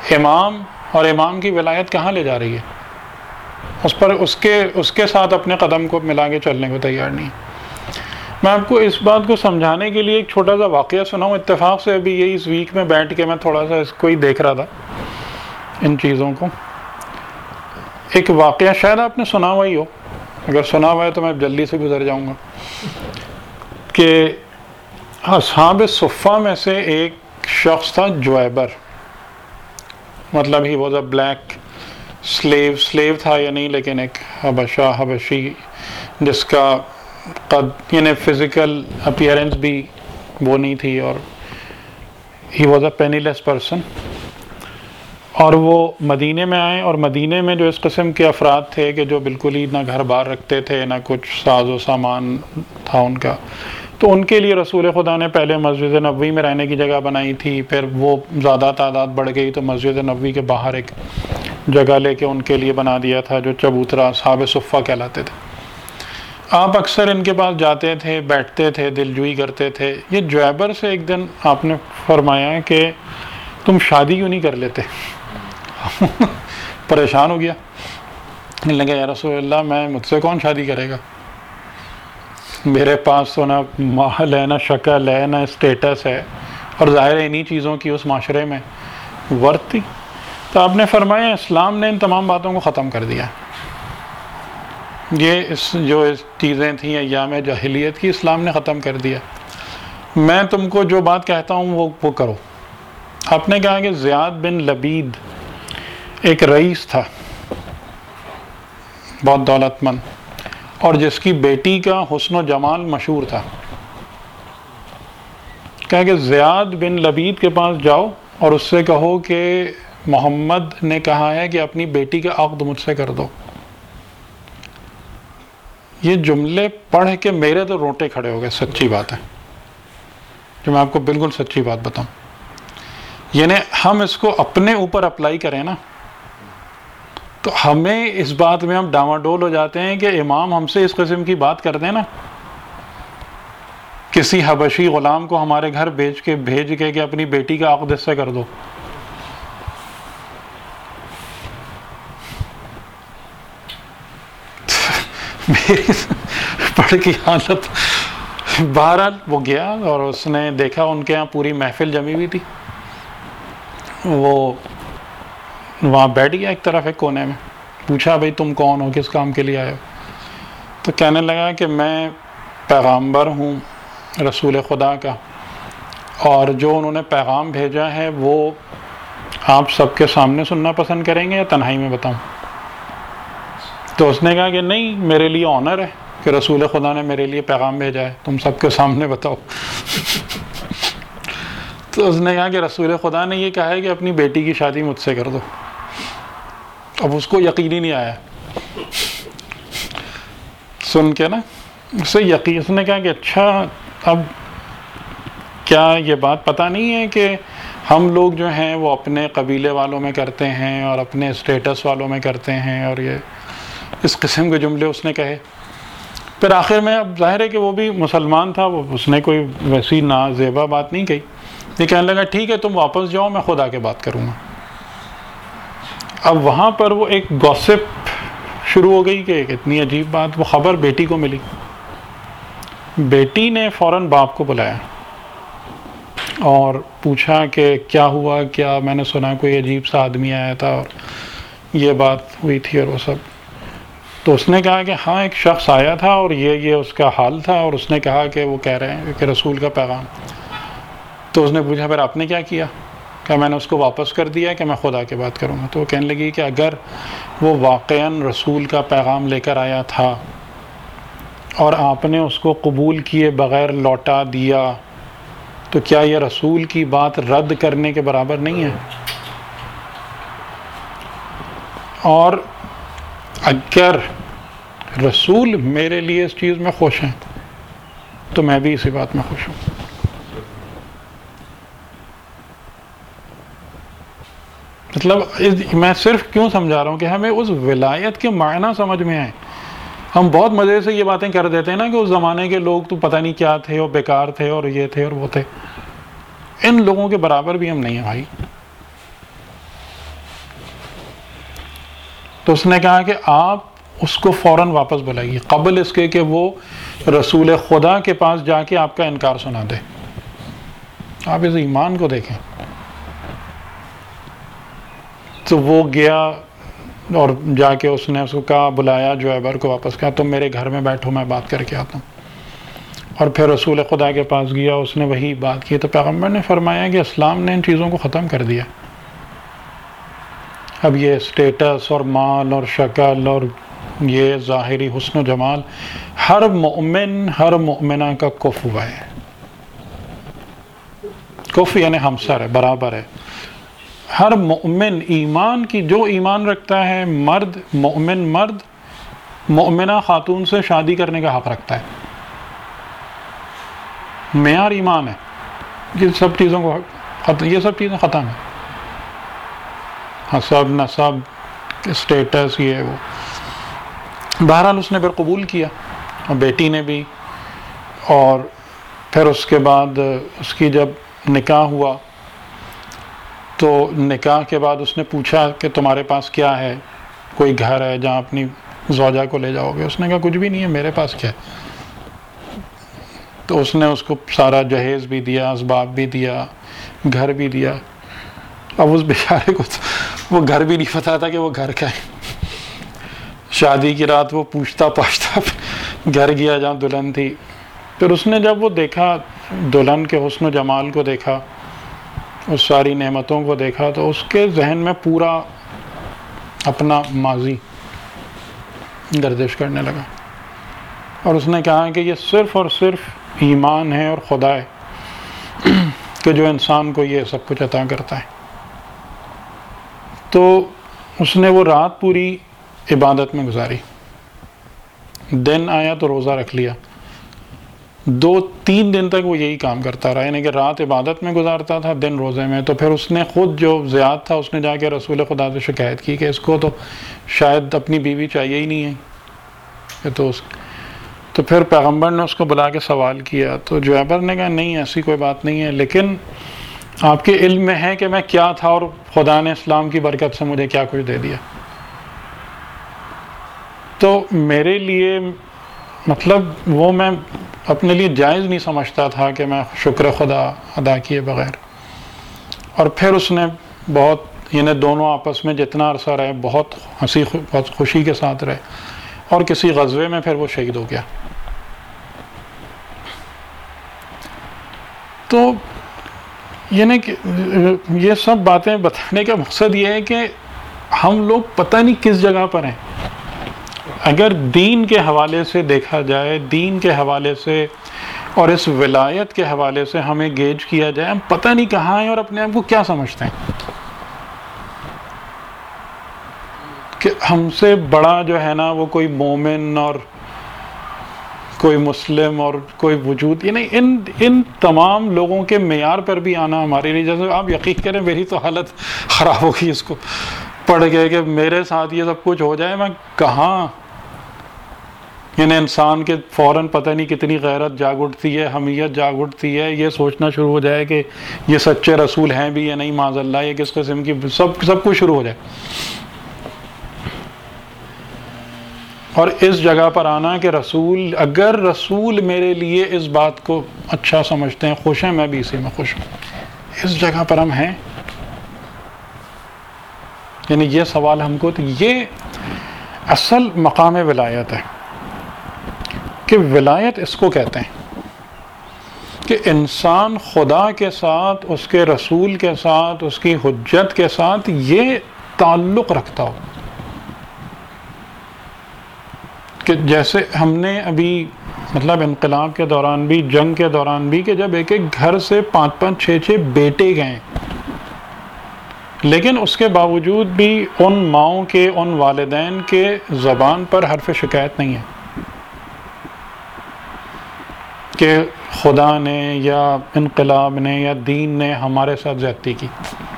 امام اور امام کی ولایت کہاں لے جا رہی ہے؟ اس پر اس کے اس کے ساتھ اپنے قدم کو ملا کے چلنے کو تیار نہیں. میں آپ کو اس بات کو سمجھانے کے لیے ایک چھوٹا سا واقعہ سناؤں. اتفاق سے ابھی یہی اس ویک میں بیٹھ کے میں تھوڑا سا اس کو ہی دیکھ رہا تھا، ان چیزوں کو. ایک واقعہ شاید آپ نے سنا ہوا ہی ہو، اگر سنا ہوا ہے تو میں جلدی سے گزر جاؤں گا. کہ اصحاب صفہ میں سے ایک شخص تھا جویبر، مطلب he was a black slave slave تھا یا نہیں، لیکن ایک حبشہ حبشی جس کا قد یعنی فزیکل اپیئرنس بھی وہ نہیں تھی، اور ہی واز اے پینی لیس پرسن. اور وہ مدینے میں آئے، اور مدینے میں جو اس قسم کے افراد تھے کہ جو بالکل ہی نہ گھر بار رکھتے تھے، نہ کچھ ساز و سامان تھا ان کا، تو ان کے لیے رسول خدا نے پہلے مسجد نبوی میں رہنے کی جگہ بنائی تھی. پھر وہ زیادہ تعداد بڑھ گئی تو مسجد نبوی کے باہر ایک جگہ لے کے ان کے لیے بنا دیا تھا جو چبوترا اصحاب صفہ کہلاتے تھے. آپ اکثر ان کے پاس جاتے تھے، بیٹھتے تھے، دلجوئی کرتے تھے. یہ جویبر سے ایک دن آپ نے فرمایا کہ تم شادی کیوں نہیں کر لیتے؟ پریشان ہو گیا، کہنے لگا یا رسول اللہ میں مجھ سے کون شادی کرے گا؟ میرے پاس تو نہ مال ہے، نہ شکل ہے، نہ اسٹیٹس ہے، اور ظاہر ہے انہی چیزوں کی اس معاشرے میں ورث تھی. تو آپ نے فرمایا اسلام نے ان تمام باتوں کو ختم کر دیا. یہ اس جو اس چیزیں تھیں ایام جاہلیت کی، اسلام نے ختم کر دیا. میں تم کو جو بات کہتا ہوں وہ وہ کرو. آپ نے کہا کہ زیاد بن لبید ایک رئیس تھا، بہت دولت مند، اور جس کی بیٹی کا حسن و جمال مشہور تھا. کہا کہ زیاد بن لبید کے پاس جاؤ اور اس سے کہو کہ محمد نے کہا ہے کہ اپنی بیٹی کا عقد مجھ سے کر دو. یہ جملے پڑھ کے میرے تو روٹے کھڑے ہو گئے. سچی بات ہے، جو میں آپ کو بالکل سچی بات بتاؤں. یعنی ہم اس کو اپنے اوپر اپلائی کریں نا تو ہمیں اس بات میں ہم ڈاواڈول ہو جاتے ہیں کہ امام ہم سے اس قسم کی بات کر دیں نا، کسی حبشی غلام کو ہمارے گھر بھیج کے بھیج کے کہ اپنی بیٹی کا عقد اس سے کر دو. میری پڑھ کی حالت. بہرحال وہ گیا اور اس نے دیکھا ان کے یہاں پوری محفل جمی ہوئی تھی. وہ وہاں بیٹھ گیا ایک طرف ایک کونے میں. پوچھا بھائی تم کون ہو، کس کام کے لیے آئے ہو؟ تو کہنے لگا کہ میں پیغامبر ہوں رسول خدا کا، اور جو انہوں نے پیغام بھیجا ہے وہ آپ سب کے سامنے سننا پسند کریں گے یا تنہائی میں بتاؤں؟ تو اس نے کہا کہ نہیں، میرے لیے آنر ہے کہ رسول خدا نے میرے لیے پیغام بھیجا ہے، تم سب کے سامنے بتاؤ. تو اس نے کہا کہ رسول خدا نے یہ کہا ہے کہ اپنی بیٹی کی شادی مجھ سے کر دو. اب اس کو یقین ہی نہیں آیا سن کے نا، اسے یقین. اس نے کہا کہ اچھا اب کیا یہ بات پتہ نہیں ہے کہ ہم لوگ جو ہیں وہ اپنے قبیلے والوں میں کرتے ہیں اور اپنے اسٹیٹس والوں میں کرتے ہیں، اور یہ اس قسم کے جملے اس نے کہے. پھر آخر میں اب ظاہر ہے کہ وہ بھی مسلمان تھا، وہ اس نے کوئی ویسی نازیبا بات نہیں کہی. یہ کہنے لگا ٹھیک ہے تم واپس جاؤ، میں خدا کے بات کروں گا. اب وہاں پر وہ ایک گوسپ شروع ہو گئی کہ ایک اتنی عجیب بات، وہ خبر بیٹی کو ملی. بیٹی نے فوراً باپ کو بلایا اور پوچھا کہ کیا ہوا، کیا میں نے سنا کوئی عجیب سا آدمی آیا تھا اور یہ بات ہوئی تھی اور وہ سب. تو اس نے کہا کہ ہاں ایک شخص آیا تھا اور یہ یہ اس کا حال تھا، اور اس نے کہا کہ وہ کہہ رہے ہیں کہ رسول کا پیغام. تو اس نے پوچھا پھر آپ نے کیا کیا؟ کہ میں نے اس کو واپس کر دیا کہ میں خدا کی بات کروں گا. تو وہ کہنے لگی کہ اگر وہ واقعاً رسول کا پیغام لے کر آیا تھا اور آپ نے اس کو قبول کیے بغیر لوٹا دیا تو کیا یہ رسول کی بات رد کرنے کے برابر نہیں ہے؟ اور اگر رسول میرے لیے اس چیز میں خوش ہیں تو میں بھی اسی بات میں خوش ہوں. مطلب میں صرف کیوں سمجھا رہا ہوں کہ ہمیں اس ولایت کے معنی سمجھ میں آئے. ہم بہت مزے سے یہ باتیں کر دیتے ہیں نا کہ اس زمانے کے لوگ تو پتہ نہیں کیا تھے اور بیکار تھے اور یہ تھے اور وہ تھے. ان لوگوں کے برابر بھی ہم نہیں ہیں بھائی. تو اس نے کہا کہ آپ اس کو فوراً واپس بلائیے قبل اس کے کہ وہ رسول خدا کے پاس جا کے آپ کا انکار سنا دے. آپ اس ایمان کو دیکھیں. تو وہ گیا اور جا کے اس نے اس کو کہا، بلایا جویبر کو واپس، کہا تم میرے گھر میں بیٹھو، میں بات کر کے آتا ہوں. اور پھر رسول خدا کے پاس گیا، اس نے وہی بات کی. تو پیغمبر نے فرمایا کہ اسلام نے ان چیزوں کو ختم کر دیا. اب یہ اسٹیٹس اور مال اور شکل اور یہ ظاہری حسن و جمال ہر مومن ہر مومنہ کا کف ہوا ہے. کف یعنی ہمسر ہے، برابر ہے. ہر مومن ایمان کی جو ایمان رکھتا ہے، مرد مومن مرد مومنہ خاتون سے شادی کرنے کا حق رکھتا ہے. معیار ایمان ہے. یہ سب چیزوں کو ختم، یہ سب چیزیں ختم ہیں. حسب نسب اسٹیٹس یہ وہ. بہرحال اس نے پھر قبول کیا، اور بیٹی نے بھی. اور پھر اس کے بعد اس کی جب نکاح ہوا تو نکاح کے بعد اس نے پوچھا کہ تمہارے پاس کیا ہے، کوئی گھر ہے جہاں اپنی زوجہ کو لے جاؤ گے؟ اس نے کہا کچھ بھی نہیں ہے، میرے پاس کیا ہے. تو اس نے اس کو سارا جہیز بھی دیا، اسباب بھی دیا، گھر بھی دیا. اب اس بیچارے کو وہ گھر بھی نہیں پتا تھا کہ وہ گھر کا ہے. شادی کی رات وہ پوچھتا پاچھتا گھر گیا جہاں دلہن تھی. پھر اس نے جب وہ دیکھا دلہن کے حسن و جمال کو دیکھا، اس ساری نعمتوں کو دیکھا، تو اس کے ذہن میں پورا اپنا ماضی گردش کرنے لگا. اور اس نے کہا کہ یہ صرف اور صرف ایمان ہے اور خدا ہے کہ جو انسان کو یہ سب کچھ عطا کرتا ہے. تو اس نے وہ رات پوری عبادت میں گزاری. دن آیا تو روزہ رکھ لیا. دو تین دن تک وہ یہی کام کرتا رہا، یعنی کہ رات عبادت میں گزارتا تھا، دن روزے میں. تو پھر اس نے خود جو زیاد تھا اس نے جا کے رسول خدا سے شکایت کی کہ اس کو تو شاید اپنی بیوی چاہیے ہی نہیں ہے. تو اس تو پھر پیغمبر نے اس کو بلا کے سوال کیا. تو جویبر نے کہا نہیں ایسی کوئی بات نہیں ہے، لیکن آپ کے علم میں ہے کہ میں کیا تھا اور خدا نے اسلام کی برکت سے مجھے کیا کچھ دے دیا. تو میرے لیے مطلب وہ میں اپنے لیے جائز نہیں سمجھتا تھا کہ میں شکر خدا ادا کیے بغیر. اور پھر اس نے بہت یعنی دونوں آپس میں جتنا عرصہ رہے بہت ہنسی بہت خوشی کے ساتھ رہے. اور کسی غزوے میں پھر وہ شہید ہو گیا. تو یعنی کہ یہ سب باتیں بتانے کا مقصد یہ ہے کہ ہم لوگ پتہ نہیں کس جگہ پر ہیں. اگر دین کے حوالے سے دیکھا جائے، دین کے حوالے سے اور اس ولایت کے حوالے سے ہمیں گیج کیا جائے، ہم پتہ نہیں کہاں ہیں اور اپنے آپ کو کیا سمجھتے ہیں کہ ہم سے بڑا جو ہے نا وہ کوئی مومن اور کوئی مسلم اور کوئی وجود، یعنی ان ان تمام لوگوں کے معیار پر بھی آنا ہمارے لیے، جیسے آپ یقین کریں میری تو حالت خراب ہوگی اس کو پڑھ کے کہ میرے ساتھ یہ سب کچھ ہو جائے، میں کہاں. یعنی انسان کے فوراً پتہ نہیں کتنی غیرت جاگ اٹھتی ہے، حمیت جاگ اٹھتی ہے، یہ سوچنا شروع ہو جائے کہ یہ سچے رسول ہیں بھی یا نہیں، معاذ اللہ یہ کس قسم کی سب سب کچھ شروع ہو جائے. اور اس جگہ پر آنا کہ رسول اگر رسول میرے لیے اس بات کو اچھا سمجھتے ہیں، خوش ہیں، میں بھی اسی میں خوش ہوں، اس جگہ پر ہم ہیں. یعنی یہ سوال ہم کو، تو یہ اصل مقام ولایت ہے کہ ولایت اس کو کہتے ہیں کہ انسان خدا کے ساتھ، اس کے رسول کے ساتھ، اس کی حجت کے ساتھ یہ تعلق رکھتا ہو. کہ جیسے ہم نے ابھی مطلب انقلاب کے دوران بھی، جنگ کے دوران بھی، کہ جب ایک ایک گھر سے پانچ پانچ چھ چھ بیٹے گئے، لیکن اس کے باوجود بھی ان ماؤں کے، ان والدین کے زبان پر حرف شکایت نہیں ہے کہ خدا نے یا انقلاب نے یا دین نے ہمارے ساتھ زیادتی کی.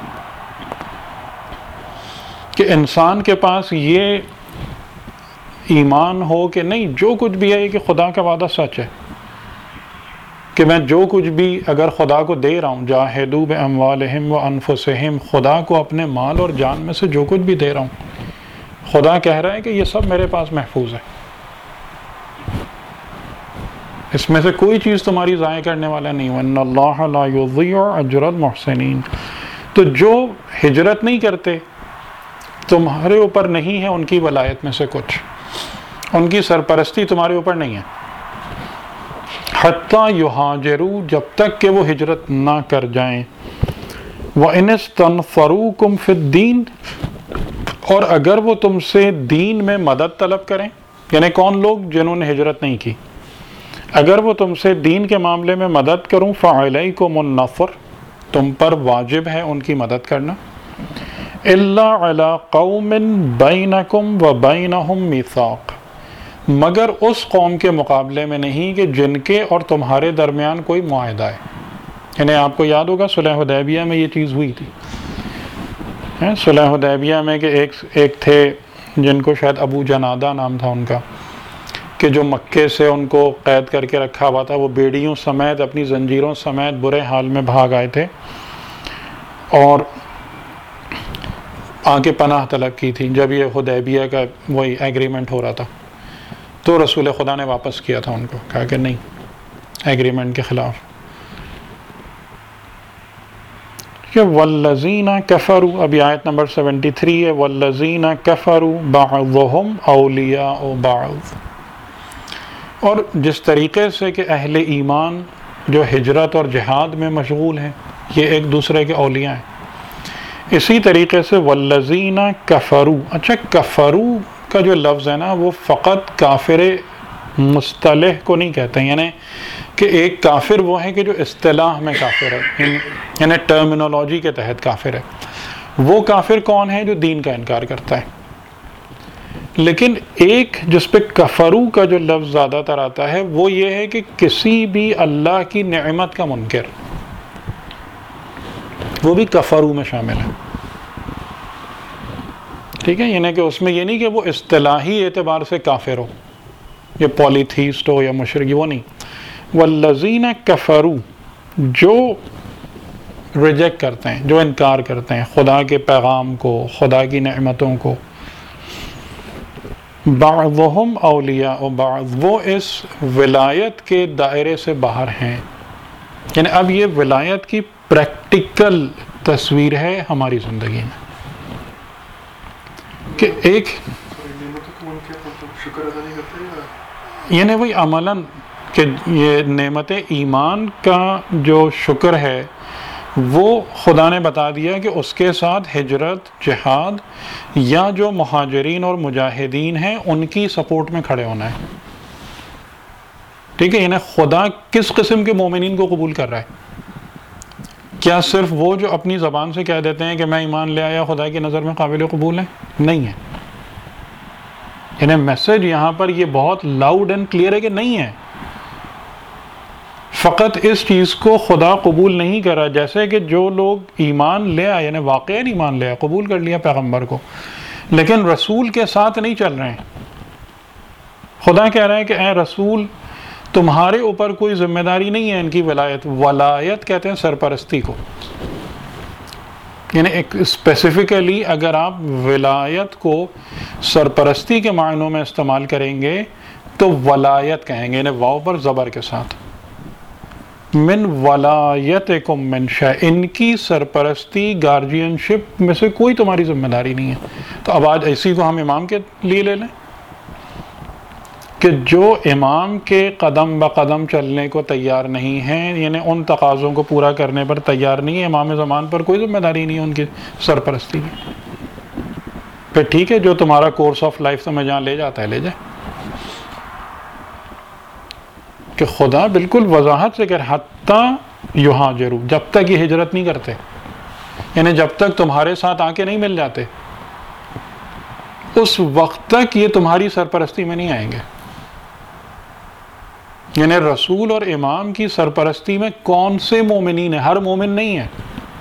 کہ انسان کے پاس یہ ایمان ہو کہ نہیں، جو کچھ بھی ہے کہ خدا کا وعدہ سچ ہے، کہ میں جو کچھ بھی اگر خدا کو دے رہا ہوں، جاہدوا باموالہم وانفسہم، خدا کو اپنے مال اور جان میں سے جو کچھ بھی دے رہا ہوں، خدا کہہ رہا ہے کہ یہ سب میرے پاس محفوظ ہے، اس میں سے کوئی چیز تمہاری ضائع کرنے والا نہیں ہو. ان اللہ لا یضیع اجر المحسنین. تو جو ہجرت نہیں کرتے تمہارے اوپر نہیں ہے ان کی ولایت میں سے کچھ، ان کی سرپرستی تمہارے اوپر نہیں ہے. حتیٰ یہاجروا، جب تک کہ وہ ہجرت نہ کر جائیں. وَإِنِ اسْتَنْصَرُوكُمْ فِي الدِّينِ، اور اگر وہ تم سے دین میں مدد طلب کریں، یعنی کون لوگ؟ جنہوں نے ہجرت نہیں کی. اگر وہ تم سے دین کے معاملے میں مدد کروں، فَعَلَيْكُمُ النَّصْرُ، تم پر واجب ہے ان کی مدد کرنا. إِلَّا عَلَىٰ قَوْمٍ بَيْنَكُمْ وَبَيْنَهُمْ مِيثَاقٌ، مگر اس قوم کے مقابلے میں نہیں کہ جن کے اور تمہارے درمیان کوئی معاہدہ ہے. یعنی آپ کو یاد ہوگا صلح حدیبیہ میں یہ چیز ہوئی تھی. صلح حدیبیہ میں کہ ایک ایک تھے جن کو شاید ابو جنادہ نام تھا ان کا، کہ جو مکے سے ان کو قید کر کے رکھا ہوا تھا، وہ بیڑیوں سمیت اپنی زنجیروں سمیت برے حال میں بھاگ آئے تھے اور آ کے پناہ طلب کی تھی. جب یہ حدیبیہ کا وہی ایگریمنٹ ہو رہا تھا تو رسول خدا نے واپس کیا تھا ان کو، کہا کہ نہیں، ایگریمنٹ کے خلاف. کہ والذین کفروا، ابھی آیت نمبر سیونٹی تھری ہے، والذین کفروا بعضهم اولیاء بعض. اور جس طریقے سے کہ اہل ایمان جو ہجرت اور جہاد میں مشغول ہیں یہ ایک دوسرے کے اولیاء ہیں، اسی طریقے سے والذین کفروا. اچھا، کفروا کا جو لفظ ہے نا وہ فقط کافر مصطلح کو نہیں کہتے ہیں، یعنی کہ ایک کافر وہ ہے کہ جو اصطلاح میں کافر ہے، یعنی ٹرمینالوجی کے تحت کافر ہے. وہ کافر کون ہے؟ جو دین کا انکار کرتا ہے. لیکن ایک جس پہ کفرو کا جو لفظ زیادہ تر آتا ہے وہ یہ ہے کہ کسی بھی اللہ کی نعمت کا منکر، وہ بھی کفرو میں شامل ہے. ٹھیک ہے، یعنی کہ اس میں یہ نہیں کہ وہ اصطلاحی اعتبار سے کافر ہو، یا پولیتھیسٹ ہو یا مشرک، وہ نہیں. والذین کفروا، جو ریجیکٹ کرتے ہیں، جو انکار کرتے ہیں خدا کے پیغام کو، خدا کی نعمتوں کو. بعضهم اولیاء بعض، وہ اس ولایت کے دائرے سے باہر ہیں. یعنی اب یہ ولایت کی پریکٹیکل تصویر ہے ہماری زندگی میں کہ ایک یعنی وہی عملاً کہ یہ نعمت ایمان کا جو شکر ہے وہ خدا نے بتا دیا کہ اس کے ساتھ ہجرت، جہاد یا جو مہاجرین اور مجاہدین ہیں ان کی سپورٹ میں کھڑے ہونا ہے. ٹھیک ہے، یعنی خدا کس قسم کے مومنین کو قبول کر رہا ہے؟ کیا صرف وہ جو اپنی زبان سے کہہ دیتے ہیں کہ میں ایمان لے آیا خدا کی نظر میں قابل قبول ہے؟ نہیں ہے. یعنی میسج یہاں پر یہ بہت لاؤڈ اینڈ کلیئر ہے کہ نہیں ہے. فقط اس چیز کو خدا قبول نہیں کر رہا، جیسے کہ جو لوگ ایمان لے آئے، یعنی واقعاً ایمان لے آئے، قبول کر لیا پیغمبر کو، لیکن رسول کے ساتھ نہیں چل رہے ہیں. خدا کہہ رہا ہے کہ اے رسول تمہارے اوپر کوئی ذمہ داری نہیں ہے ان کی ولایت. ولایت کہتے ہیں سرپرستی کو، یعنی ایک اسپیسیفکلی اگر آپ ولایت کو سرپرستی کے معنوں میں استعمال کریں گے تو ولایت کہیں گے، یعنی واو پر زبر کے ساتھ. من ولایتکم من شیء، ان کی سرپرستی، گارجین شپ میں سے کوئی تمہاری ذمہ داری نہیں ہے. تو اب آج اسی کو ہم امام کے لیے لے لیں کہ جو امام کے قدم بقدم چلنے کو تیار نہیں ہیں، یعنی ان تقاضوں کو پورا کرنے پر تیار نہیں ہے، امام زمان پر کوئی ذمہ داری نہیں ہے ان کی سرپرستی کی. پھر ٹھیک ہے، جو تمہارا کورس آف لائف تمہیں جہاں لے جاتا ہے لے جائے. کہ خدا بالکل وضاحت سے کہ حتیٰ یہاجروا، جب تک یہ ہجرت نہیں کرتے، یعنی جب تک تمہارے ساتھ آ کے نہیں مل جاتے اس وقت تک یہ تمہاری سرپرستی میں نہیں آئیں گے. یعنی رسول اور امام کی سرپرستی میں کون سے مومنین ہیں؟ ہر مومن نہیں ہے.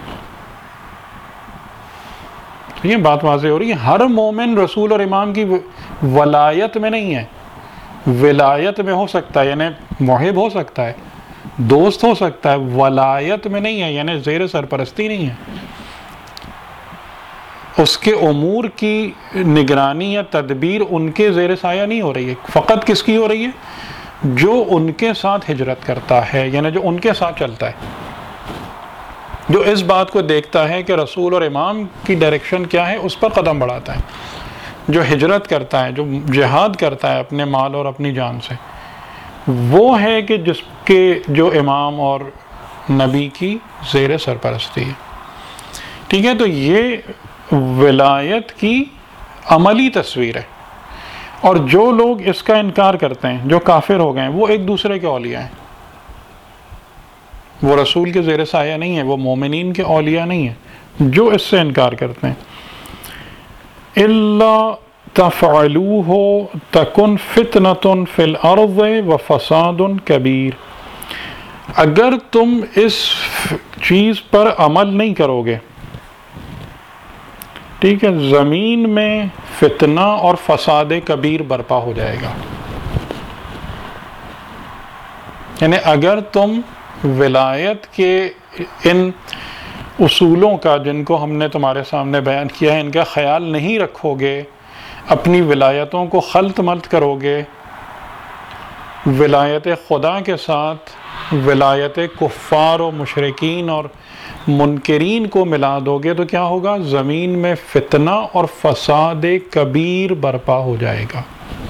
یہ بات واضح ہو رہی ہے، ہر مومن رسول اور امام کی ولایت میں نہیں ہے. ولایت میں ہو سکتا ہے، یعنی محب ہو سکتا ہے، دوست ہو سکتا ہے، ولایت میں نہیں ہے، یعنی زیر سرپرستی نہیں ہے. اس کے امور کی نگرانی یا تدبیر ان کے زیر سایہ نہیں ہو رہی ہے، فقط کس کی ہو رہی ہے؟ جو ان کے ساتھ ہجرت کرتا ہے، یعنی جو ان کے ساتھ چلتا ہے، جو اس بات کو دیکھتا ہے کہ رسول اور امام کی ڈائریکشن کیا ہے، اس پر قدم بڑھاتا ہے، جو ہجرت کرتا ہے، جو جہاد کرتا ہے اپنے مال اور اپنی جان سے، وہ ہے کہ جس کے جو امام اور نبی کی زیر سرپرستی ہے۔ ٹھیک ہے، تو یہ ولایت کی عملی تصویر ہے، اور جو لوگ اس کا انکار کرتے ہیں، جو کافر ہو گئے ہیں، وہ ایک دوسرے کے اولیاء ہیں، وہ رسول کے زیر سایہ نہیں ہیں، وہ مومنین کے اولیاء نہیں ہیں جو اس سے انکار کرتے ہیں۔ اِلَّا تَفْعَلُوهُ تَكُنْ فِتْنَةٌ فِي الْأَرْضِ وَفَسَادٌ كَبِيرٌ، اگر تم اس چیز پر عمل نہیں کرو گے، ٹھیک ہے، زمین میں فتنہ اور فساد کبیر برپا ہو جائے گا۔ یعنی اگر تم ولایت کے ان اصولوں کا، جن کو ہم نے تمہارے سامنے بیان کیا ہے، ان کا خیال نہیں رکھو گے، اپنی ولایتوں کو خلط ملط کرو گے، ولایت خدا کے ساتھ ولایت کفار و مشرکین اور منکرین کو ملا دو گے، تو کیا ہوگا؟ زمین میں فتنہ اور فساد کبیر برپا ہو جائے گا۔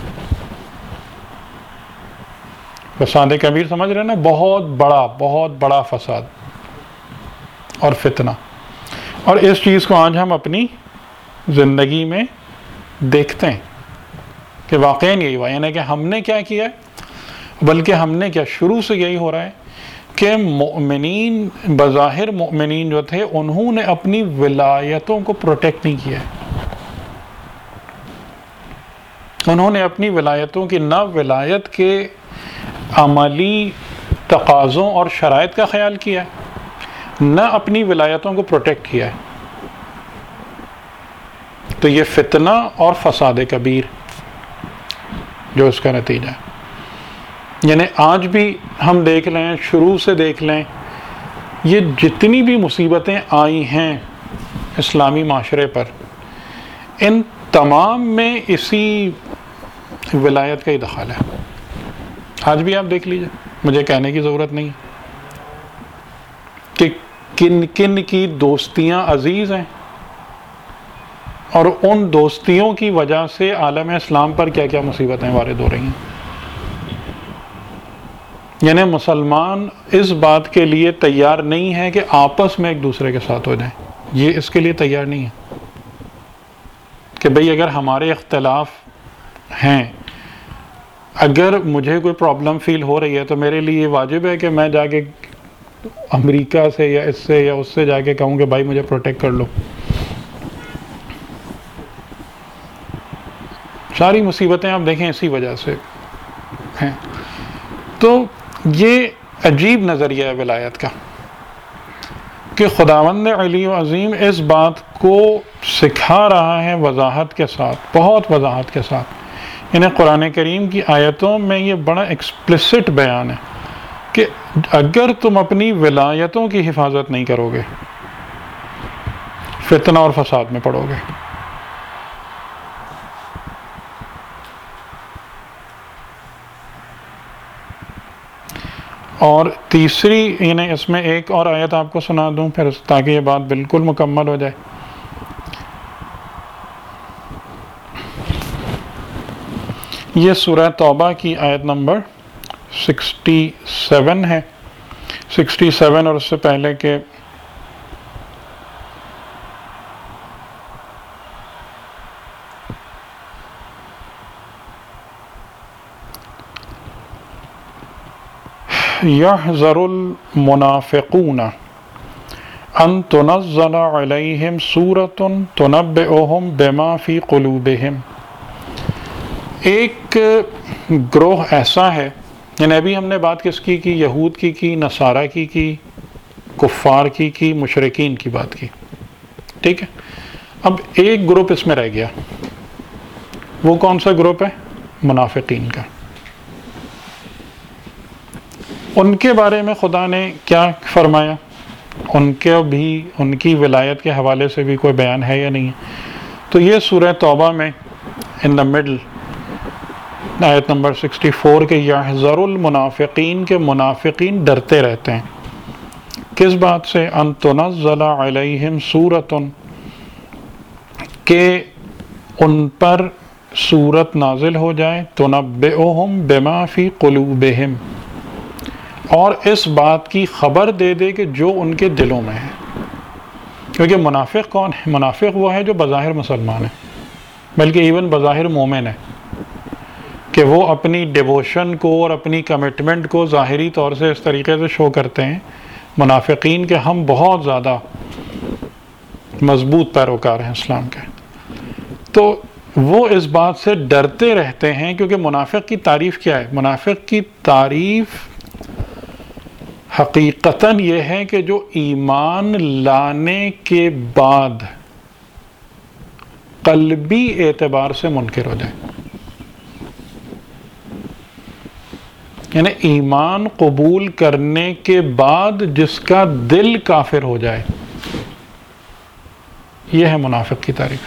فساد کبیر سمجھ رہے ہیں نا؟ بہت بڑا بہت بڑا فساد اور فتنہ، اور اس چیز کو آج ہم اپنی زندگی میں دیکھتے ہیں کہ واقعاً یہی ہوا، یعنی کہ ہم نے کیا کیا ہے، بلکہ ہم نے کیا شروع سے یہی ہو رہا ہے کہ مؤمنین، بظاہر مؤمنین جو تھے، انہوں نے اپنی ولایتوں کو پروٹیکٹ نہیں کیا ہے، انہوں نے اپنی ولایتوں کی نہ ولایت کے عملی تقاضوں اور شرائط کا خیال کیا ہے، نہ اپنی ولایتوں کو پروٹیکٹ کیا ہے۔ تو یہ فتنہ اور فساد کبیر جو اس کا نتیجہ ہے، یعنی آج بھی ہم دیکھ لیں، شروع سے دیکھ لیں، یہ جتنی بھی مصیبتیں آئی ہیں اسلامی معاشرے پر، ان تمام میں اسی ولایت کا ہی دخل ہے۔ آج بھی آپ دیکھ لیجئے، مجھے کہنے کی ضرورت نہیں کہ کن کن کی دوستیاں عزیز ہیں، اور ان دوستیوں کی وجہ سے عالم اسلام پر کیا کیا مصیبتیں وارد ہو رہی ہیں۔ یعنی مسلمان اس بات کے لیے تیار نہیں ہے کہ آپس میں ایک دوسرے کے ساتھ ہو جائیں، یہ اس کے لیے تیار نہیں ہے کہ بھئی اگر ہمارے اختلاف ہیں، اگر مجھے کوئی پرابلم فیل ہو رہی ہے تو میرے لیے یہ واجب ہے کہ میں جا کے امریکہ سے یا اس سے یا اس سے جا کے کہوں کہ بھائی مجھے پروٹیکٹ کر لو۔ ساری مصیبتیں آپ دیکھیں اسی وجہ سے ہیں۔ تو یہ عجیب نظریہ ہے ولایت کا کہ خداوند علی و عظیم اس بات کو سکھا رہا ہے وضاحت کے ساتھ، بہت وضاحت کے ساتھ۔ یعنی قرآن کریم کی آیتوں میں یہ بڑا ایکسپلسٹ بیان ہے کہ اگر تم اپنی ولایتوں کی حفاظت نہیں کرو گے، فتنہ اور فساد میں پڑو گے۔ اور تیسری، یعنی اس میں ایک اور آیت آپ کو سنا دوں پھر تاکہ یہ بات بالکل مکمل ہو جائے۔ یہ سورہ توبہ کی آیت نمبر سکسٹی سیون ہے، سکسٹی سیون اور اس سے پہلے کہ یحذر المنافقون ان تنزل علیہم سورۃ تنبئہم بما فی قلوبہم۔ ایک گروہ ایسا ہے، یعنی ابھی ہم نے بات کس کی کی؟ یہود کی کی، نصارہ کی کی، کفار کی کی، مشرکین کی بات کی، ٹھیک ہے۔ اب ایک گروپ اس میں رہ گیا، وہ کون سا گروپ ہے؟ منافقین کا۔ ان کے بارے میں خدا نے کیا فرمایا؟ ان کے بھی ان کی ولایت کے حوالے سے بھی کوئی بیان ہے یا نہیں ہے؟ تو یہ سورہ توبہ میں ان دا مڈل آیت نمبر سکسٹی فور کے یحذر المنافقین کے منافقین ڈرتے رہتے ہیں کس بات سے؟ ان تنزل علیہم سورۃ کہ ان پر سورت نازل ہو جائے تنبئہم بما فی قلوبہم اور اس بات کی خبر دے دے کہ جو ان کے دلوں میں ہے. کیونکہ منافق کون ہے؟ منافق وہ ہے جو بظاہر مسلمان ہے بلکہ ایون بظاہر مومن ہے کہ وہ اپنی ڈیووشن کو اور اپنی کمٹمنٹ کو ظاہری طور سے اس طریقے سے شو کرتے ہیں منافقین کہ ہم بہت زیادہ مضبوط پیروکار ہیں اسلام کے. تو وہ اس بات سے ڈرتے رہتے ہیں کیونکہ منافق کی تعریف کیا ہے؟ منافق کی تعریف حقیقتاً یہ ہے کہ جو ایمان لانے کے بعد قلبی اعتبار سے منکر ہو جائے، یعنی ایمان قبول کرنے کے بعد جس کا دل کافر ہو جائے، یہ ہے منافق کی تعریف.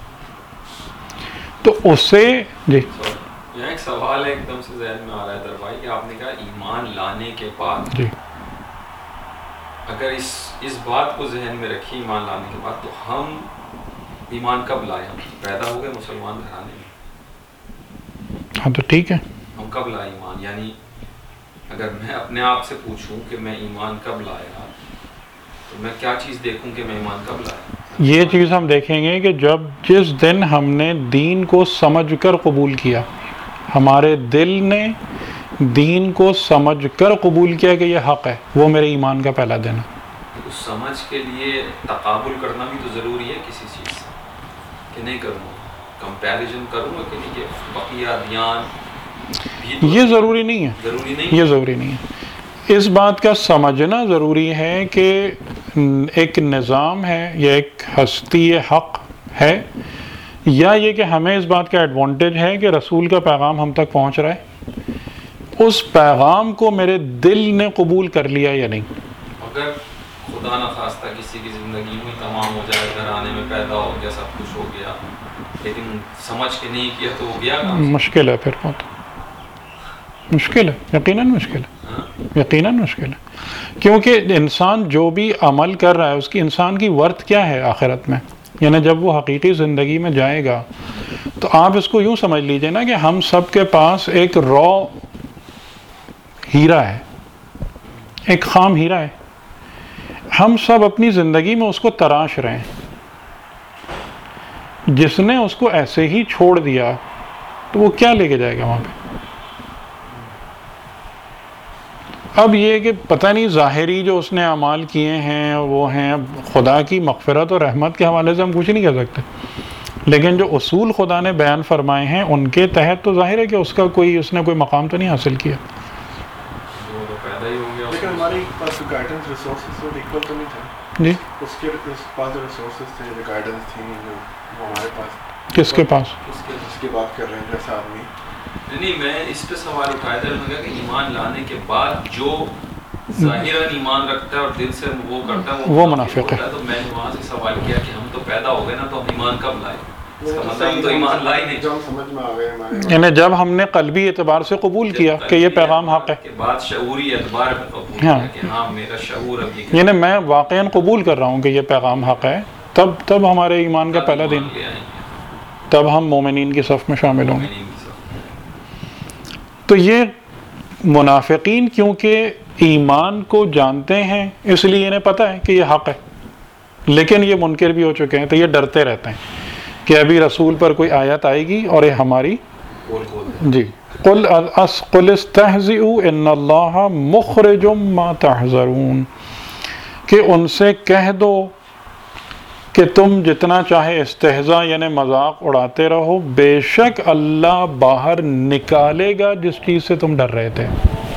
تو اسے جی یہاں ایک سوال ہے ایک دم سے ذہن میں آ رہا ہے در بھائی کہ آپ نے کہا ایمان لانے کے بعد، جی اگر اس اس بات کو ذہن میں رکھی ایمان لانے کے بعد، تو ہم ایمان کب لائے؟ ہم پیدا ہو گئے مسلمان گھرانے میں، ہاں تو ٹھیک ہے. ہم کب لائے ایمان؟ یعنی اگر میں اپنے آپ سے پوچھوں کہ میں ایمان کب لایا تو میں کیا چیز دیکھوں کہ میں ایمان کب لایا؟ یہ چیز ہم دیکھیں گے کہ جب جس دن ہم نے دین کو سمجھ کر قبول کیا، ہمارے دل نے دین کو سمجھ کر قبول کیا کہ یہ حق ہے، وہ میرے ایمان کا پہلا دن ہے. اس سمجھ کے لیے تقابل کرنا بھی تو ضروری ہے کسی چیز سے، کہ نہیں کروں کمپیریزن کروں کہ نہیں کہ بقیہ ادیان بھی یہ ضروری نہیں ہے. ضروری نہیں یہ ضروری نہیں ہے. اس بات کا سمجھنا ضروری ہے کہ ایک نظام ہے یا ایک ہستی حق ہے، یا یہ کہ ہمیں اس بات کا ایڈوانٹیج ہے کہ رسول کا پیغام ہم تک پہنچ رہا ہے، اس پیغام کو میرے دل نے قبول کر لیا یا نہیں. اگر خدا نخواستہ کسی کی زندگی میں تمام ہو جائے، گھرانے میں پیدا ہو گیا، سب کچھ ہو گیا، لیکن سمجھ کے نہیں کیا تو وہ گیا کہاں سے؟ مشکل ہے، پھر بہت مشکل ہے، یقیناً مشکل ہے، یقیناً مشکل ہے. کیونکہ انسان جو بھی عمل کر رہا ہے اس کی انسان کی ورتھ کیا ہے آخرت میں، یعنی جب وہ حقیقی زندگی میں جائے گا تو آپ اس کو یوں سمجھ لیجئے نا کہ ہم سب کے پاس ایک را ہیرا ہے، ایک خام ہیرا ہے، ہم سب اپنی زندگی میں اس کو تراش رہے ہیں. جس نے اس کو ایسے ہی چھوڑ دیا تو وہ کیا لے کے جائے گا وہاں پہ؟ اب یہ کہ پتہ نہیں ظاہری جو اس نے اعمال کیے ہیں وہ ہیں، خدا کی مغفرت اور رحمت کے حوالے سے ہم کچھ نہیں کہہ سکتے، لیکن جو اصول خدا نے بیان فرمائے ہیں ان کے تحت تو ظاہر ہے کہ اس کا کوئی اس نے کوئی مقام تو نہیں حاصل کیا. لیکن ہمارے پاس گائیڈنس ریسورسز تو ایکول تو نہیں تھے. جی اس کے پاس جو ریسورسز تھے، جو گائیڈنس تھی، وہ ہمارے پاس کس کے پاس؟ جس کی بات کر رہے ہیں جیسا آدمی. نہیں، میں اس پہ سوال اٹھایا تھا میں کہ ایمان لانے کے بعد جو ظاہراً ایمان رکھتا ہے اور دل سے وہ کرتا ہے وہ منافق ہے. تو میں نے وہاں سے سوال کیا کہ ہم تو پیدا ہو گئے نا، تو ہم ایمان کب لائے؟ اس کا مطلب ہم تو ایمان لائے نہیں. جو سمجھ میں آ گئے ہمارے، یعنی جب ہم نے قلبی اعتبار سے قبول کیا کہ یہ پیغام حق ہے، کے بعد شعوری اعتبار میں قبول کیا کہ ہاں میرا شعور اب یہ یعنی میں واقعاً قبول کر رہا ہوں کہ یہ پیغام حق ہے، تب تب ہمارے ایمان کا پہلا دن، تب ہم مومنین کی صف میں شامل ہوں گے. تو یہ منافقین کیونکہ ایمان کو جانتے ہیں اس لیے انہیں پتہ ہے کہ یہ حق ہے، لیکن یہ منکر بھی ہو چکے ہیں تو یہ ڈرتے رہتے ہیں کہ ابھی رسول پر کوئی آیت آئے گی اور یہ ہماری جی قل قل استہزئوا ان اللہ مخرج ما تحذرون، کہ ان سے کہہ دو کہ تم جتنا چاہے استہزاء یعنی مذاق اڑاتے رہو، بے شک اللہ باہر نکالے گا جس چیز سے تم ڈر رہے تھے.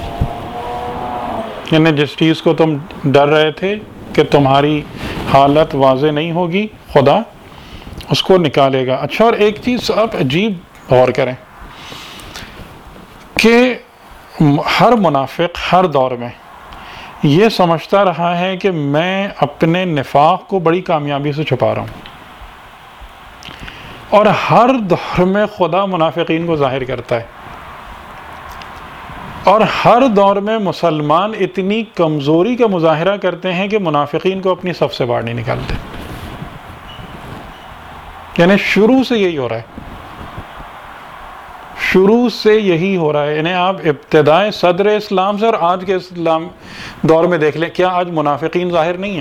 یعنی جس چیز کو تم ڈر رہے تھے کہ تمہاری حالت واضح نہیں ہوگی، خدا اس کو نکالے گا. اچھا، اور ایک چیز آپ عجیب غور کریں کہ ہر منافق ہر دور میں یہ سمجھتا رہا ہے کہ میں اپنے نفاق کو بڑی کامیابی سے چھپا رہا ہوں، اور ہر دور میں خدا منافقین کو ظاہر کرتا ہے، اور ہر دور میں مسلمان اتنی کمزوری کا مظاہرہ کرتے ہیں کہ منافقین کو اپنی صف سے باہر نہیں نکالتے. یعنی شروع سے یہی ہو رہا ہے، شروع سے یہی ہو رہا ہے. یعنی آپ ابتدائے صدر اسلام سے اور آج کے اسلام دور میں دیکھ لیں، کیا آج منافقین ظاہر نہیں ہیں؟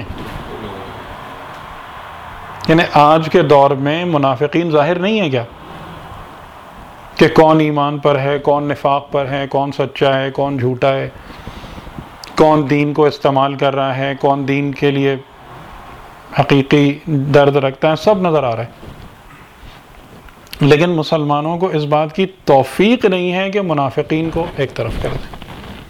یعنی آج کے دور میں منافقین ظاہر نہیں ہیں کیا؟ کہ کون ایمان پر ہے، کون نفاق پر ہے، کون سچا ہے، کون جھوٹا ہے، کون دین کو استعمال کر رہا ہے، کون دین کے لیے حقیقی درد رکھتا ہے، سب نظر آ رہا ہے. لیکن مسلمانوں کو اس بات کی توفیق نہیں ہے کہ منافقین کو ایک طرف کر دیں.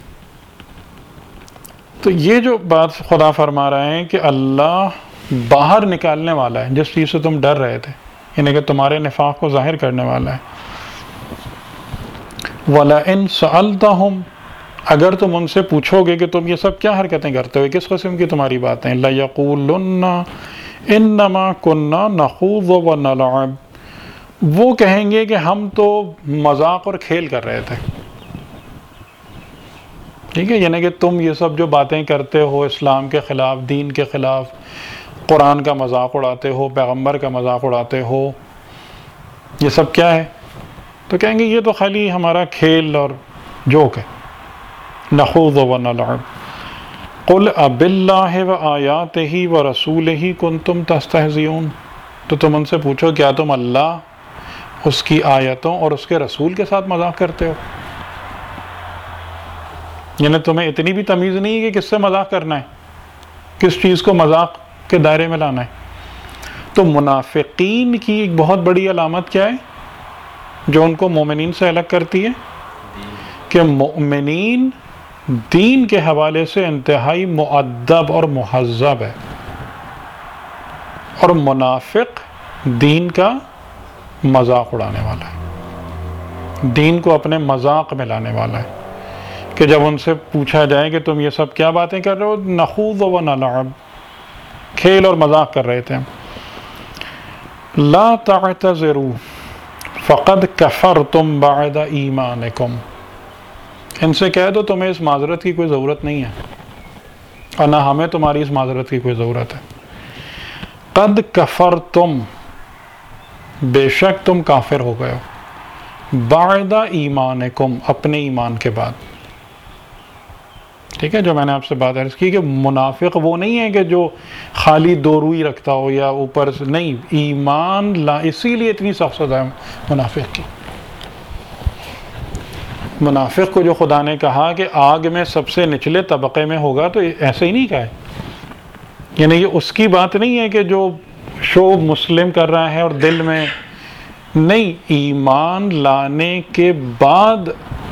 تو یہ جو بات خدا فرما رہے ہیں کہ اللہ باہر نکالنے والا ہے جس چیز سے تم ڈر رہے تھے، یعنی کہ تمہارے نفاق کو ظاہر کرنے والا ہے. وَلَئِن سَأَلْتَهُمْ، اگر تم ان سے پوچھو گے کہ تم یہ سب کیا حرکتیں کرتے ہو، کس قسم کی تمہاری باتیں، لَيَقُولُنَّ إِنَّمَا كُنَّا نَخُوضُ وَنَلْعَبُ، وہ کہیں گے کہ ہم تو مذاق اور کھیل کر رہے تھے. ٹھیک ہے، یعنی کہ تم یہ سب جو باتیں کرتے ہو اسلام کے خلاف، دین کے خلاف، قرآن کا مذاق اڑاتے ہو، پیغمبر کا مذاق اڑاتے ہو، یہ سب کیا ہے؟ تو کہیں گے یہ تو خالی ہمارا کھیل اور جوک ہے. نخوض ونلعب قل اب اللہ وآیاتہ ورسولہ کنتم تستہزئون، تو تم ان سے پوچھو کیا تم اللہ، اس کی آیتوں اور اس کے رسول کے ساتھ مذاق کرتے ہو؟ یعنی تمہیں اتنی بھی تمیز نہیں ہے کہ کس سے مذاق کرنا ہے، کس چیز کو مذاق کے دائرے میں لانا ہے. تو منافقین کی ایک بہت بڑی علامت کیا ہے جو ان کو مومنین سے الگ کرتی ہے؟ کہ مومنین دین کے حوالے سے انتہائی مؤدب اور مہذب ہے، اور منافق دین کا مذاق اڑانے والا ہے، دین کو اپنے مذاق میں لانے والا ہے. کہ جب ان سے پوچھا جائے کہ تم یہ سب کیا باتیں کر رہے ہو، نخوض و نلعب، کھیل اور مذاق کر رہے تھے. لا تعتذروا فقد کفرتم بعد ایمانکم، ان سے کہہ دو تمہیں اس معذرت کی کوئی ضرورت نہیں ہے، اور نہ ہمیں تمہاری اس معذرت کی کوئی ضرورت ہے. قد کفرتم، بے شک تم کافر ہو گئے ہو، بعد ایمانکم، اپنے ایمان کے بعد. ٹھیک ہے، جو میں نے آپ سے بات عرض کی کہ منافق وہ نہیں ہے کہ جو خالی دو روئی رکھتا ہو یا اوپر سے، نہیں، ایمان لا، اسی لیے اتنی سخت سزا ہے منافق کی. منافق کو جو خدا نے کہا کہ آگ میں سب سے نچلے طبقے میں ہوگا، تو ایسے ہی نہیں کہا ہے. یعنی یہ اس کی بات نہیں ہے کہ جو شو مسلم کر رہا ہے اور دل میں نہیں، ایمان لانے کے بعد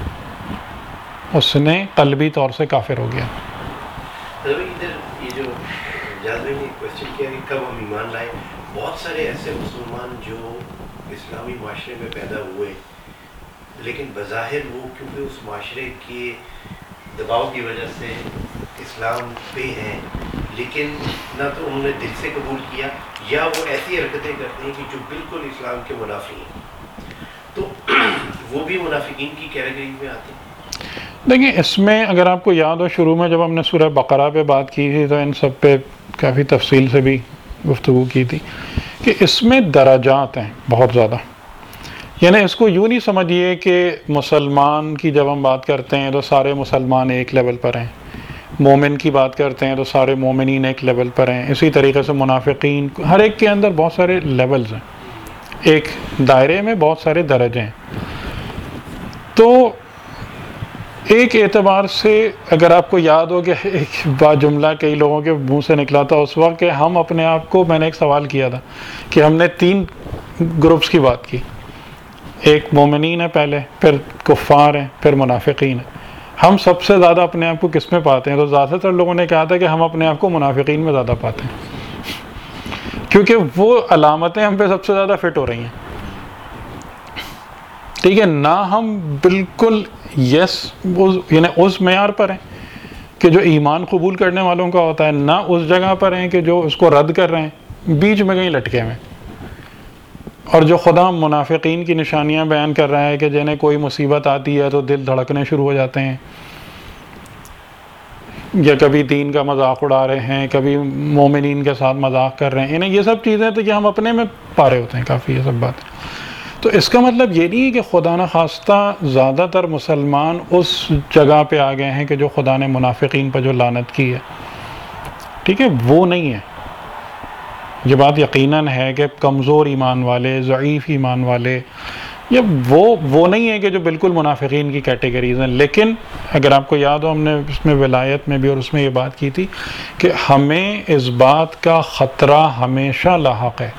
اس نے قلبی طور سے کافر ہو گیا. ادھر یہ جو جاذبے نے کوشچن کیا کہ کب ہم ایمان لائے، بہت سارے ایسے مسلمان جو اسلامی معاشرے میں پیدا ہوئے، لیکن بظاہر وہ کیونکہ اس معاشرے کے دباؤ کی وجہ سے اسلام پہ ہیں، لیکن نہ تو انہوں نے دل سے قبول کیا، یا وہ ایسی حرکتیں کرتے ہیں کہ جو بالکل اسلام کے منافی ہیں، تو وہ بھی منافقین کی کیٹیگری میں آتے ہیں. دیکھیں، اس میں اگر آپ کو یاد ہو شروع میں جب ہم نے سورہ بقرہ پہ بات کی تھی تو ان سب پہ کافی تفصیل سے بھی گفتگو کی تھی کہ اس میں درجات ہیں بہت زیادہ. یعنی اس کو یوں نہیں سمجھیے کہ مسلمان کی جب ہم بات کرتے ہیں تو سارے مسلمان ایک لیول پر ہیں، مومن کی بات کرتے ہیں تو سارے مومنین ایک لیول پر ہیں. اسی طریقے سے منافقین، ہر ایک کے اندر بہت سارے لیولز ہیں، ایک دائرے میں بہت سارے درجے ہیں. تو ایک اعتبار سے اگر آپ کو یاد ہو کہ ایک بات جملہ کئی لوگوں کے منہ سے نکلا تھا اس وقت کہ ہم اپنے آپ کو، میں نے ایک سوال کیا تھا کہ ہم نے تین گروپس کی بات کی، ایک مومنین ہے پہلے، پھر کفار ہیں، پھر منافقین ہیں. ہم سب سے زیادہ اپنے آپ کو کس میں پاتے ہیں؟ تو زیادہ تر لوگوں نے کہا تھا کہ ہم اپنے آپ کو منافقین میں زیادہ پاتے ہیں، کیونکہ وہ علامتیں ہم پہ سب سے زیادہ فٹ ہو رہی ہیں. ٹھیک ہے، نہ ہم بالکل یس یعنی اس معیار پر ہیں، کہ جو ایمان قبول کرنے والوں کا ہوتا ہے، نہ اس جگہ پر ہیں کہ جو اس کو رد کر رہے ہیں، بیچ میں کہیں لٹکے ہوئے. اور جو خدا منافقین کی نشانیاں بیان کر رہا ہے کہ جنہیں کوئی مصیبت آتی ہے تو دل دھڑکنے شروع ہو جاتے ہیں، یا کبھی دین کا مذاق اڑا رہے ہیں، کبھی مومنین کے ساتھ مذاق کر رہے ہیں، انہیں یہ سب چیزیں تو یہ ہم اپنے میں پا رہے ہوتے ہیں کافی یہ سب باتیں. تو اس کا مطلب یہ نہیں ہے کہ خدا نخواستہ زیادہ تر مسلمان اس جگہ پہ آ گئے ہیں کہ جو خدا نے منافقین پر جو لعنت کی ہے، ٹھیک ہے، وہ نہیں ہے. یہ بات یقیناً ہے کہ کمزور ایمان والے، ضعیف ایمان والے، یہ وہ وہ نہیں ہے کہ جو بالکل منافقین کی کیٹیگریز ہیں. لیکن اگر آپ کو یاد ہو، ہم نے اس میں ولایت میں بھی اور اس میں یہ بات کی تھی کہ ہمیں اس بات کا خطرہ ہمیشہ لاحق ہے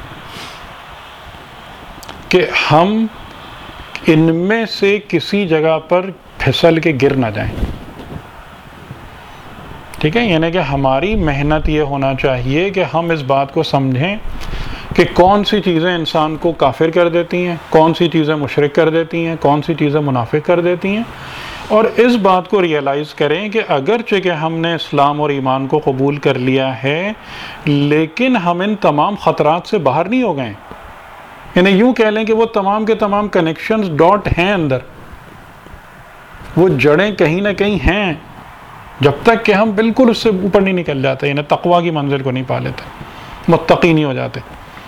کہ ہم ان میں سے کسی جگہ پر پھسل کے گر نہ جائیں. ٹھیک ہے، یعنی کہ ہماری محنت یہ ہونا چاہیے کہ ہم اس بات کو سمجھیں کہ کون سی چیزیں انسان کو کافر کر دیتی ہیں، کون سی چیزیں مشرک کر دیتی ہیں، کون سی چیزیں منافق کر دیتی ہیں، اور اس بات کو ریئلائز کریں کہ اگرچہ کہ ہم نے اسلام اور ایمان کو قبول کر لیا ہے، لیکن ہم ان تمام خطرات سے باہر نہیں ہو گئے. یعنی یوں کہہ لیں کہ وہ تمام کے تمام کنیکشنز ڈاٹ ہیں اندر، وہ جڑیں کہیں نہ کہیں ہیں، جب تک کہ ہم بالکل اس سے اوپر نہیں نکل جاتے، یعنی تقویٰ کی منزل کو نہیں پا لیتے، متقی نہیں ہو جاتے.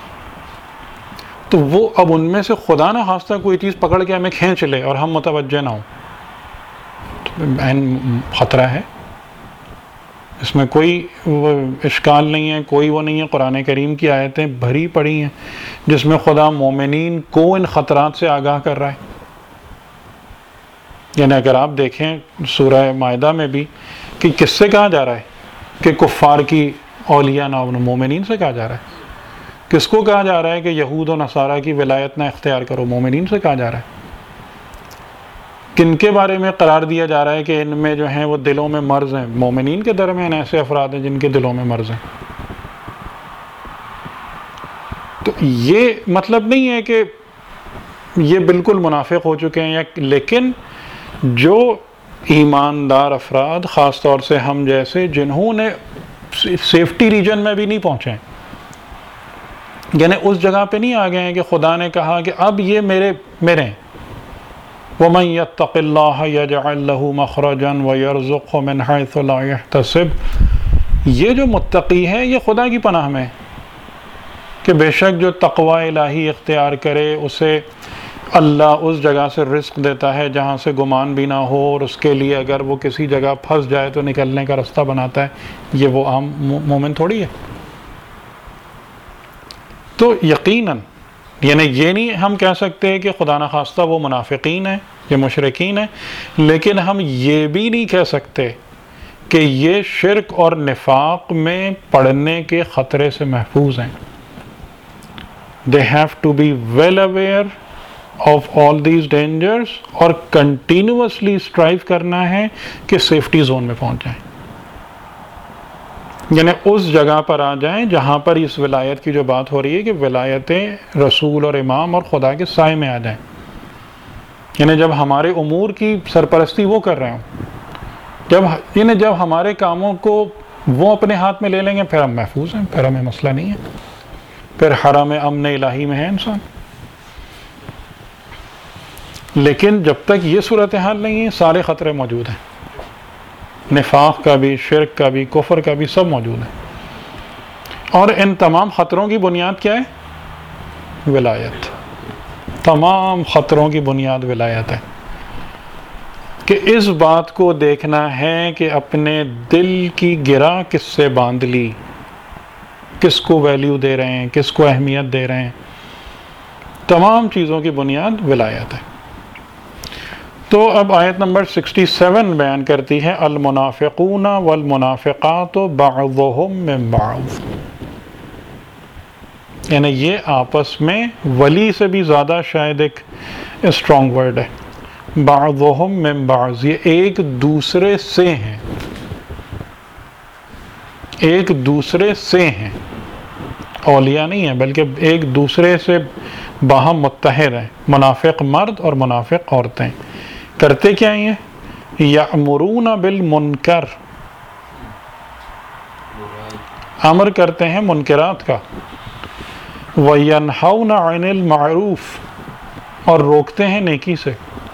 تو وہ اب ان میں سے خدا نہ خواستہ کوئی چیز پکڑ کے ہمیں کھینچ لے اور ہم متوجہ نہ ہوں، تو عین خطرہ ہے. اس میں کوئی وہ اشکال نہیں ہے، کوئی وہ نہیں ہے. قرآن کریم کی آیتیں بھری پڑی ہیں جس میں خدا مومنین کو ان خطرات سے آگاہ کر رہا ہے. یعنی اگر آپ دیکھیں سورہ مائدہ میں بھی کہ کس سے کہا جا رہا ہے کہ کفار کی اولیاء نہ ہوں، مومنین سے کہا جا رہا ہے. کس کو کہا جا رہا ہے کہ یہود و نصارہ کی ولایت نہ اختیار کرو، مومنین سے کہا جا رہا ہے. کن کے بارے میں قرار دیا جا رہا ہے کہ ان میں جو ہیں وہ دلوں میں مرض ہیں، مومنین کے درمیان ایسے افراد ہیں جن کے دلوں میں مرض ہیں. تو یہ مطلب نہیں ہے کہ یہ بالکل منافق ہو چکے ہیں، یا لیکن جو ایماندار افراد، خاص طور سے ہم جیسے جنہوں نے سیفٹی ریجن میں بھی نہیں پہنچے، یعنی اس جگہ پہ نہیں آ گئے ہیں کہ خدا نے کہا کہ اب یہ میرے میرے ہیں. وَمَن يَتَّقِ اللَّهَ يَجْعَلْ لَهُ مَخْرَجًا وَيَرْزُقْهُ مِنْ حَيْثُ لَا يَحْتَسِبُ. یہ جو متقی ہے یہ خدا کی پناہ میں کہ بے شک جو تقوی الہی اختیار کرے اسے اللہ اس جگہ سے رزق دیتا ہے جہاں سے گمان بھی نہ ہو، اور اس کے لیے اگر وہ کسی جگہ پھنس جائے تو نکلنے کا رستہ بناتا ہے. یہ وہ عام مومن تھوڑی ہے. تو یقیناً یعنی یہ نہیں ہم کہہ سکتے کہ خدا نخواستہ وہ منافقین ہیں، یہ مشرکین ہیں، لیکن ہم یہ بھی نہیں کہہ سکتے کہ یہ شرک اور نفاق میں پڑنے کے خطرے سے محفوظ ہیں. They have to be well aware of all these dangers اور continuously strive کرنا ہے کہ سیفٹی زون میں پہنچ جائیں، یعنی اس جگہ پر آ جائیں جہاں پر اس ولایت کی جو بات ہو رہی ہے کہ ولایتیں رسول اور امام اور خدا کے سائے میں آ جائیں. یعنی جب ہمارے امور کی سرپرستی وہ کر رہے ہوں، جب یعنی جب ہمارے کاموں کو وہ اپنے ہاتھ میں لے لیں گے، پھر ہم محفوظ ہیں، پھر ہمیں مسئلہ نہیں ہے، پھر حرم امن الہی میں ہے انسان. لیکن جب تک یہ صورتحال نہیں ہے، سارے خطرے موجود ہیں، نفاق کا بھی، شرک کا بھی، کفر کا بھی، سب موجود ہیں. اور ان تمام خطروں کی بنیاد کیا ہے؟ ولایت. تمام خطروں کی بنیاد ولایت ہے کہ اس بات کو دیکھنا ہے کہ اپنے دل کی گرہ کس سے باندھ لی، کس کو ویلیو دے رہے ہیں، کس کو اہمیت دے رہے ہیں. تمام چیزوں کی بنیاد ولایت ہے. تو اب آیت نمبر سکسٹی سیون بیان کرتی ہے المنافقون والمنافقات بعضهم من بعض. یعنی یہ آپس میں، ولی سے بھی زیادہ شاید ایک اسٹرانگ ورڈ ہے، بعضهم من بعض، یہ ایک دوسرے سے ہیں، ایک دوسرے سے ہیں، اولیاء نہیں ہیں بلکہ ایک دوسرے سے باہم متحد ہیں. منافق مرد اور منافق عورتیں کرتے کیا ہیں؟ یأمرون بالمنکر امر کرتے ہیں منکرات کا، وَيَنْهَوْنَ عَنِ الْمَعْرُوفِ اور روکتے ہیں نیکی سے،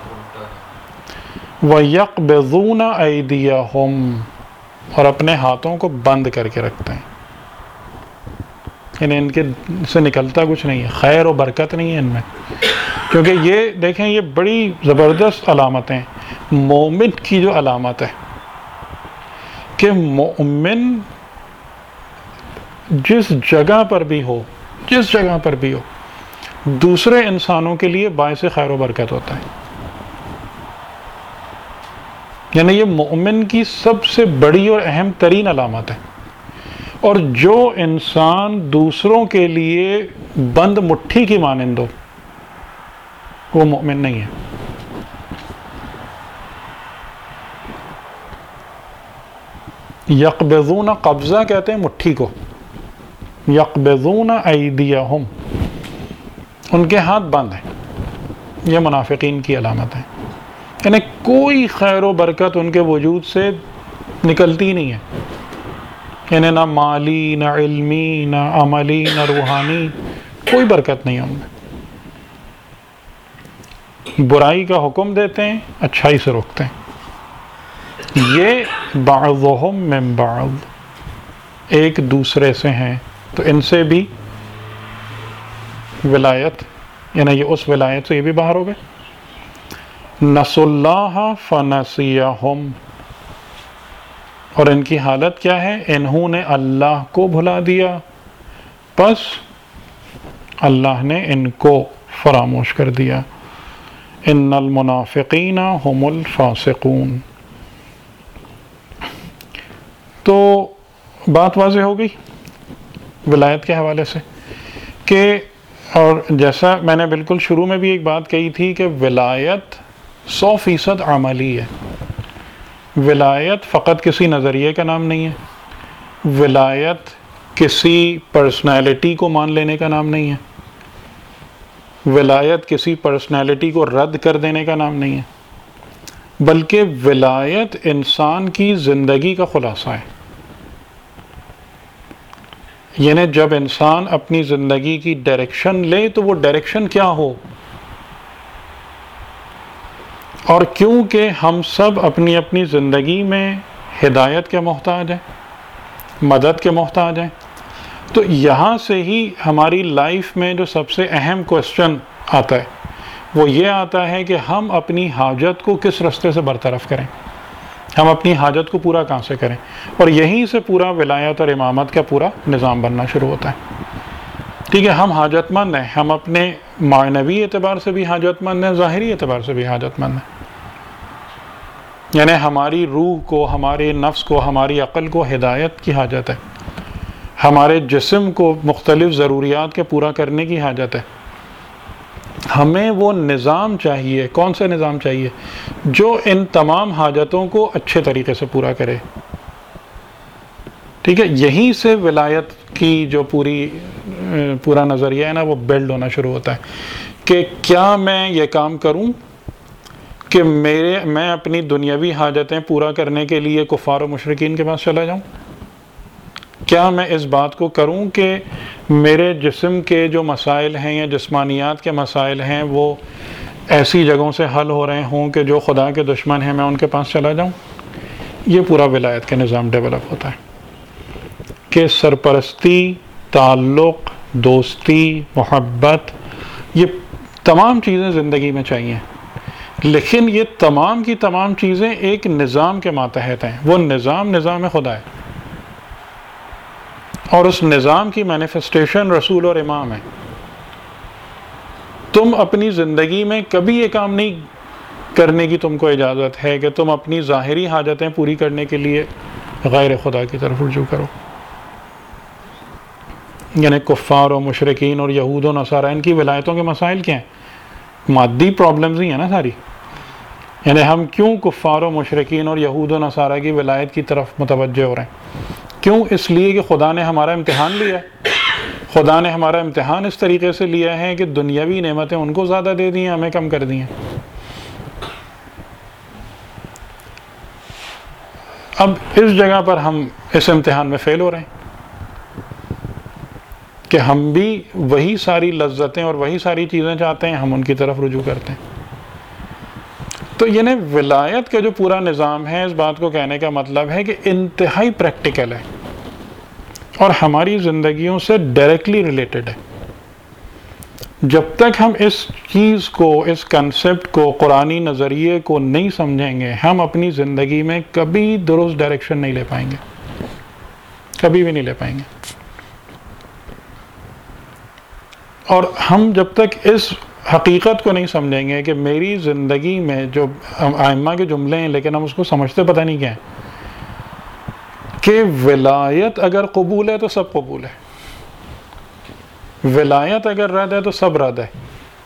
وَيَقْبِضُونَ أَيْدِيَهُمْ اور اپنے ہاتھوں کو بند کر کے رکھتے ہیں، یعنی ان کے سے نکلتا کچھ نہیں ہے، خیر و برکت نہیں ہے ان میں. کیونکہ یہ دیکھیں یہ بڑی زبردست علامتیں مومن کی جو علامت ہے کہ مومن جس جگہ پر بھی ہو جس جگہ پر بھی ہو دوسرے انسانوں کے لیے باعث خیر و برکت ہوتا ہے. یعنی یہ مومن کی سب سے بڑی اور اہم ترین علامت ہے. اور جو انسان دوسروں کے لیے بند مٹھی کی مانند ہو وہ مومن نہیں ہے. یقبضون قبضہ کہتے ہیں مٹھی کو، یقبضون ایدیہم ان کے ہاتھ بند ہیں. یہ منافقین کی علامت ہے، یعنی کوئی خیر و برکت ان کے وجود سے نکلتی نہیں ہے، یعنی نہ مالی نہ علمی نہ عملی نہ روحانی کوئی برکت نہیں ہے ان میں. برائی کا حکم دیتے ہیں، اچھائی سے روکتے ہیں. یہ بعضهم من بعض ایک دوسرے سے ہیں، تو ان سے بھی ولایت، یعنی یہ اس ولایت سے یہ بھی باہر ہو گئے. نسوا اللہ فنسیہم اور ان کی حالت کیا ہے؟ انہوں نے اللہ کو بھلا دیا، پس اللہ نے ان کو فراموش کر دیا. ان المنافقین هم الفاسقون. تو بات واضح ہو گئی ولایت کے حوالے سے کہ، اور جیسا میں نے بالکل شروع میں بھی ایک بات کہی تھی کہ ولایت سو فیصد عملی ہے. ولایت فقط کسی نظریے کا نام نہیں ہے، ولایت کسی پرسنالٹی کو مان لینے کا نام نہیں ہے، ولایت کسی پرسنالٹی کو رد کر دینے کا نام نہیں ہے، بلکہ ولایت انسان کی زندگی کا خلاصہ ہے. یعنی جب انسان اپنی زندگی کی ڈائریکشن لے تو وہ ڈائریکشن کیا ہو. اور کیونکہ ہم سب اپنی اپنی زندگی میں ہدایت کے محتاج ہیں، مدد کے محتاج ہیں، تو یہاں سے ہی ہماری لائف میں جو سب سے اہم کوسچن آتا ہے وہ یہ آتا ہے کہ ہم اپنی حاجت کو کس رستے سے برطرف کریں، ہم اپنی حاجت کو پورا کہاں سے کریں. اور یہیں سے پورا ولایت اور امامت کا پورا نظام بننا شروع ہوتا ہے. ٹھیک ہے، ہم حاجت مند ہیں، ہم اپنے معنوی اعتبار سے بھی حاجت مند ہیں، ظاہری اعتبار سے بھی حاجت مند ہیں. یعنی ہماری روح کو، ہمارے نفس کو، ہماری عقل کو ہدایت کی حاجت ہے، ہمارے جسم کو مختلف ضروریات کے پورا کرنے کی حاجت ہے. ہمیں وہ نظام چاہیے. کون سا نظام چاہیے؟ جو ان تمام حاجتوں کو اچھے طریقے سے پورا کرے. ٹھیک ہے، یہیں سے ولایت کی جو پوری پورا نظریہ ہے نا وہ بلڈ ہونا شروع ہوتا ہے کہ کیا میں یہ کام کروں کہ میرے میں اپنی دنیاوی حاجتیں پورا کرنے کے لیے کفار و مشرکین کے پاس چلا جاؤں؟ کیا میں اس بات کو کروں کہ میرے جسم کے جو مسائل ہیں یا جسمانیات کے مسائل ہیں وہ ایسی جگہوں سے حل ہو رہے ہوں کہ جو خدا کے دشمن ہیں میں ان کے پاس چلا جاؤں؟ یہ پورا ولایت کا نظام ڈیولپ ہوتا ہے کہ سرپرستی، تعلق، دوستی، محبت، یہ تمام چیزیں زندگی میں چاہیے. لیکن یہ تمام کی تمام چیزیں ایک نظام کے ماتحت ہیں. وہ نظام نظام خدا ہے، اور اس نظام کی مینیفیسٹیشن رسول اور امام ہے. تم اپنی زندگی میں کبھی یہ کام نہیں کرنے کی تم کو اجازت ہے کہ تم اپنی ظاہری حاجتیں پوری کرنے کے لیے غیر خدا کی طرف رجوع کرو. یعنی کفار و مشرکین اور یہود و نصارہ ان کی ولایتوں کے مسائل کیا ہیں؟ مادی پرابلمز ہی ہیں نا ساری. یعنی ہم کیوں کفار و مشرکین اور یہود و نصارہ کی ولایت کی طرف متوجہ ہو رہے ہیں؟ کیوں؟ اس لیے کہ خدا نے ہمارا امتحان لیا ہے. خدا نے ہمارا امتحان اس طریقے سے لیا ہے کہ دنیاوی نعمتیں ان کو زیادہ دے دی ہیں، ہمیں کم کر دی ہیں. اب اس جگہ پر ہم اس امتحان میں فیل ہو رہے ہیں. کہ ہم بھی وہی ساری لذتیں اور وہی ساری چیزیں چاہتے ہیں، ہم ان کی طرف رجوع کرتے ہیں. تو یعنی ولایت کا جو پورا نظام ہے، اس بات کو کہنے کا مطلب ہے کہ انتہائی پریکٹیکل ہے اور ہماری زندگیوں سے ڈائریکٹلی ریلیٹڈ ہے. جب تک ہم اس چیز کو، اس کنسپٹ کو، قرآنی نظریے کو نہیں سمجھیں گے، ہم اپنی زندگی میں کبھی درست ڈائریکشن نہیں لے پائیں گے، کبھی بھی نہیں لے پائیں گے. اور ہم جب تک اس حقیقت کو نہیں سمجھیں گے کہ میری زندگی میں جو ائمہ کے جملے ہیں لیکن ہم اس کو سمجھتے پتہ نہیں کیا ہیں کہ ولایت اگر قبول ہے تو سب قبول ہے، ولایت اگر رد ہے تو سب رد ہے.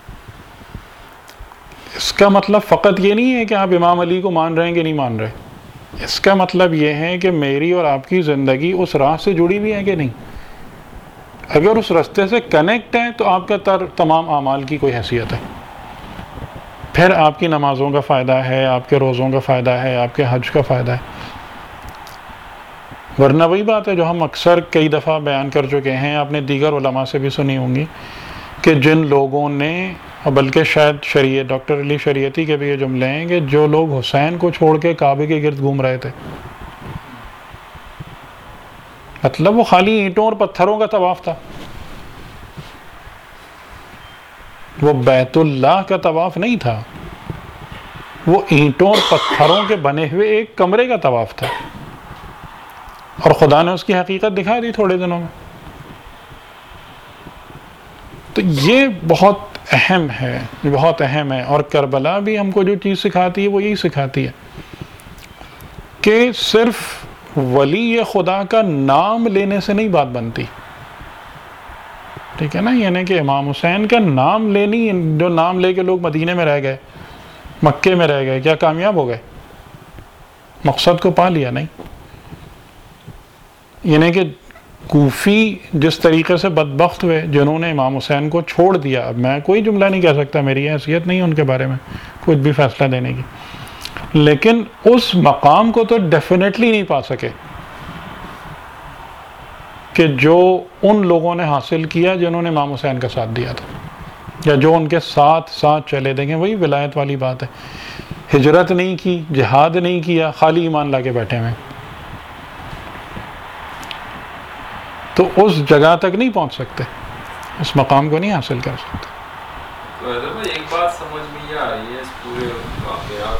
اس کا مطلب فقط یہ نہیں ہے کہ آپ امام علی کو مان رہے ہیں کہ نہیں مان رہے، اس کا مطلب یہ ہے کہ میری اور آپ کی زندگی اس راہ سے جڑی ہوئی ہے کہ نہیں. اگر اس راستے سے کنیکٹ ہے تو آپ کا تر تمام اعمال کی کوئی حیثیت ہے، پھر آپ کی نمازوں کا فائدہ ہے، آپ کے روزوں کا فائدہ ہے، آپ کے حج کا فائدہ ہے. ورنہ وہی بات ہے جو ہم اکثر کئی دفعہ بیان کر چکے ہیں، آپ نے دیگر علماء سے بھی سنی ہوں گی کہ جن لوگوں نے، بلکہ شاید شریعت ڈاکٹر علی شریعتی کے بھی یہ جملے ہیں کہ جو لوگ حسین کو چھوڑ کے کعبے کے گرد گھوم رہے تھے، مطلب وہ خالی اینٹوں اور پتھروں کا طواف تھا، وہ بیت اللہ کا طواف نہیں تھا، وہ اینٹوں اور پتھروں کے بنے ہوئے ایک کمرے کا طواف تھا. اور خدا نے اس کی حقیقت دکھا دی تھوڑے دنوں میں. تو یہ بہت اہم ہے، بہت اہم ہے. اور کربلا بھی ہم کو جو چیز سکھاتی ہے وہ یہی سکھاتی ہے کہ صرف ولی خدا کا نام لینے سے نہیں بات بنتی، ٹھیک ہے نا. یعنی کہ امام حسین کا نام لینی، جو نام لے کے لوگ مدینے میں رہ گئے، مکے میں رہ گئے، کیا کامیاب ہو گئے؟ مقصد کو پا لیا؟ نہیں. یعنی کہ کوفی جس طریقے سے بدبخت ہوئے جنہوں نے امام حسین کو چھوڑ دیا. اب میں کوئی جملہ نہیں کہہ سکتا، میری حیثیت نہیں ہے ان کے بارے میں کچھ بھی فیصلہ دینے کی، لیکن اس مقام کو تو ڈیفینیٹلی نہیں پا سکے کہ جو ان لوگوں نے حاصل کیا جنہوں نے امام حسین کا ساتھ دیا تھا یا جو ان کے ساتھ ساتھ چلے. دیکھیں وہی ولایت والی بات ہے، ہجرت نہیں کی، جہاد نہیں کیا، خالی ایمان لا کے بیٹھے ہوئے، تو اس جگہ تک نہیں پہنچ سکتے، اس مقام کو نہیں حاصل کر سکتے. تو حضرت بھائی ایک بات سمجھ میں یہ آ رہی ہے اس پورے واقعات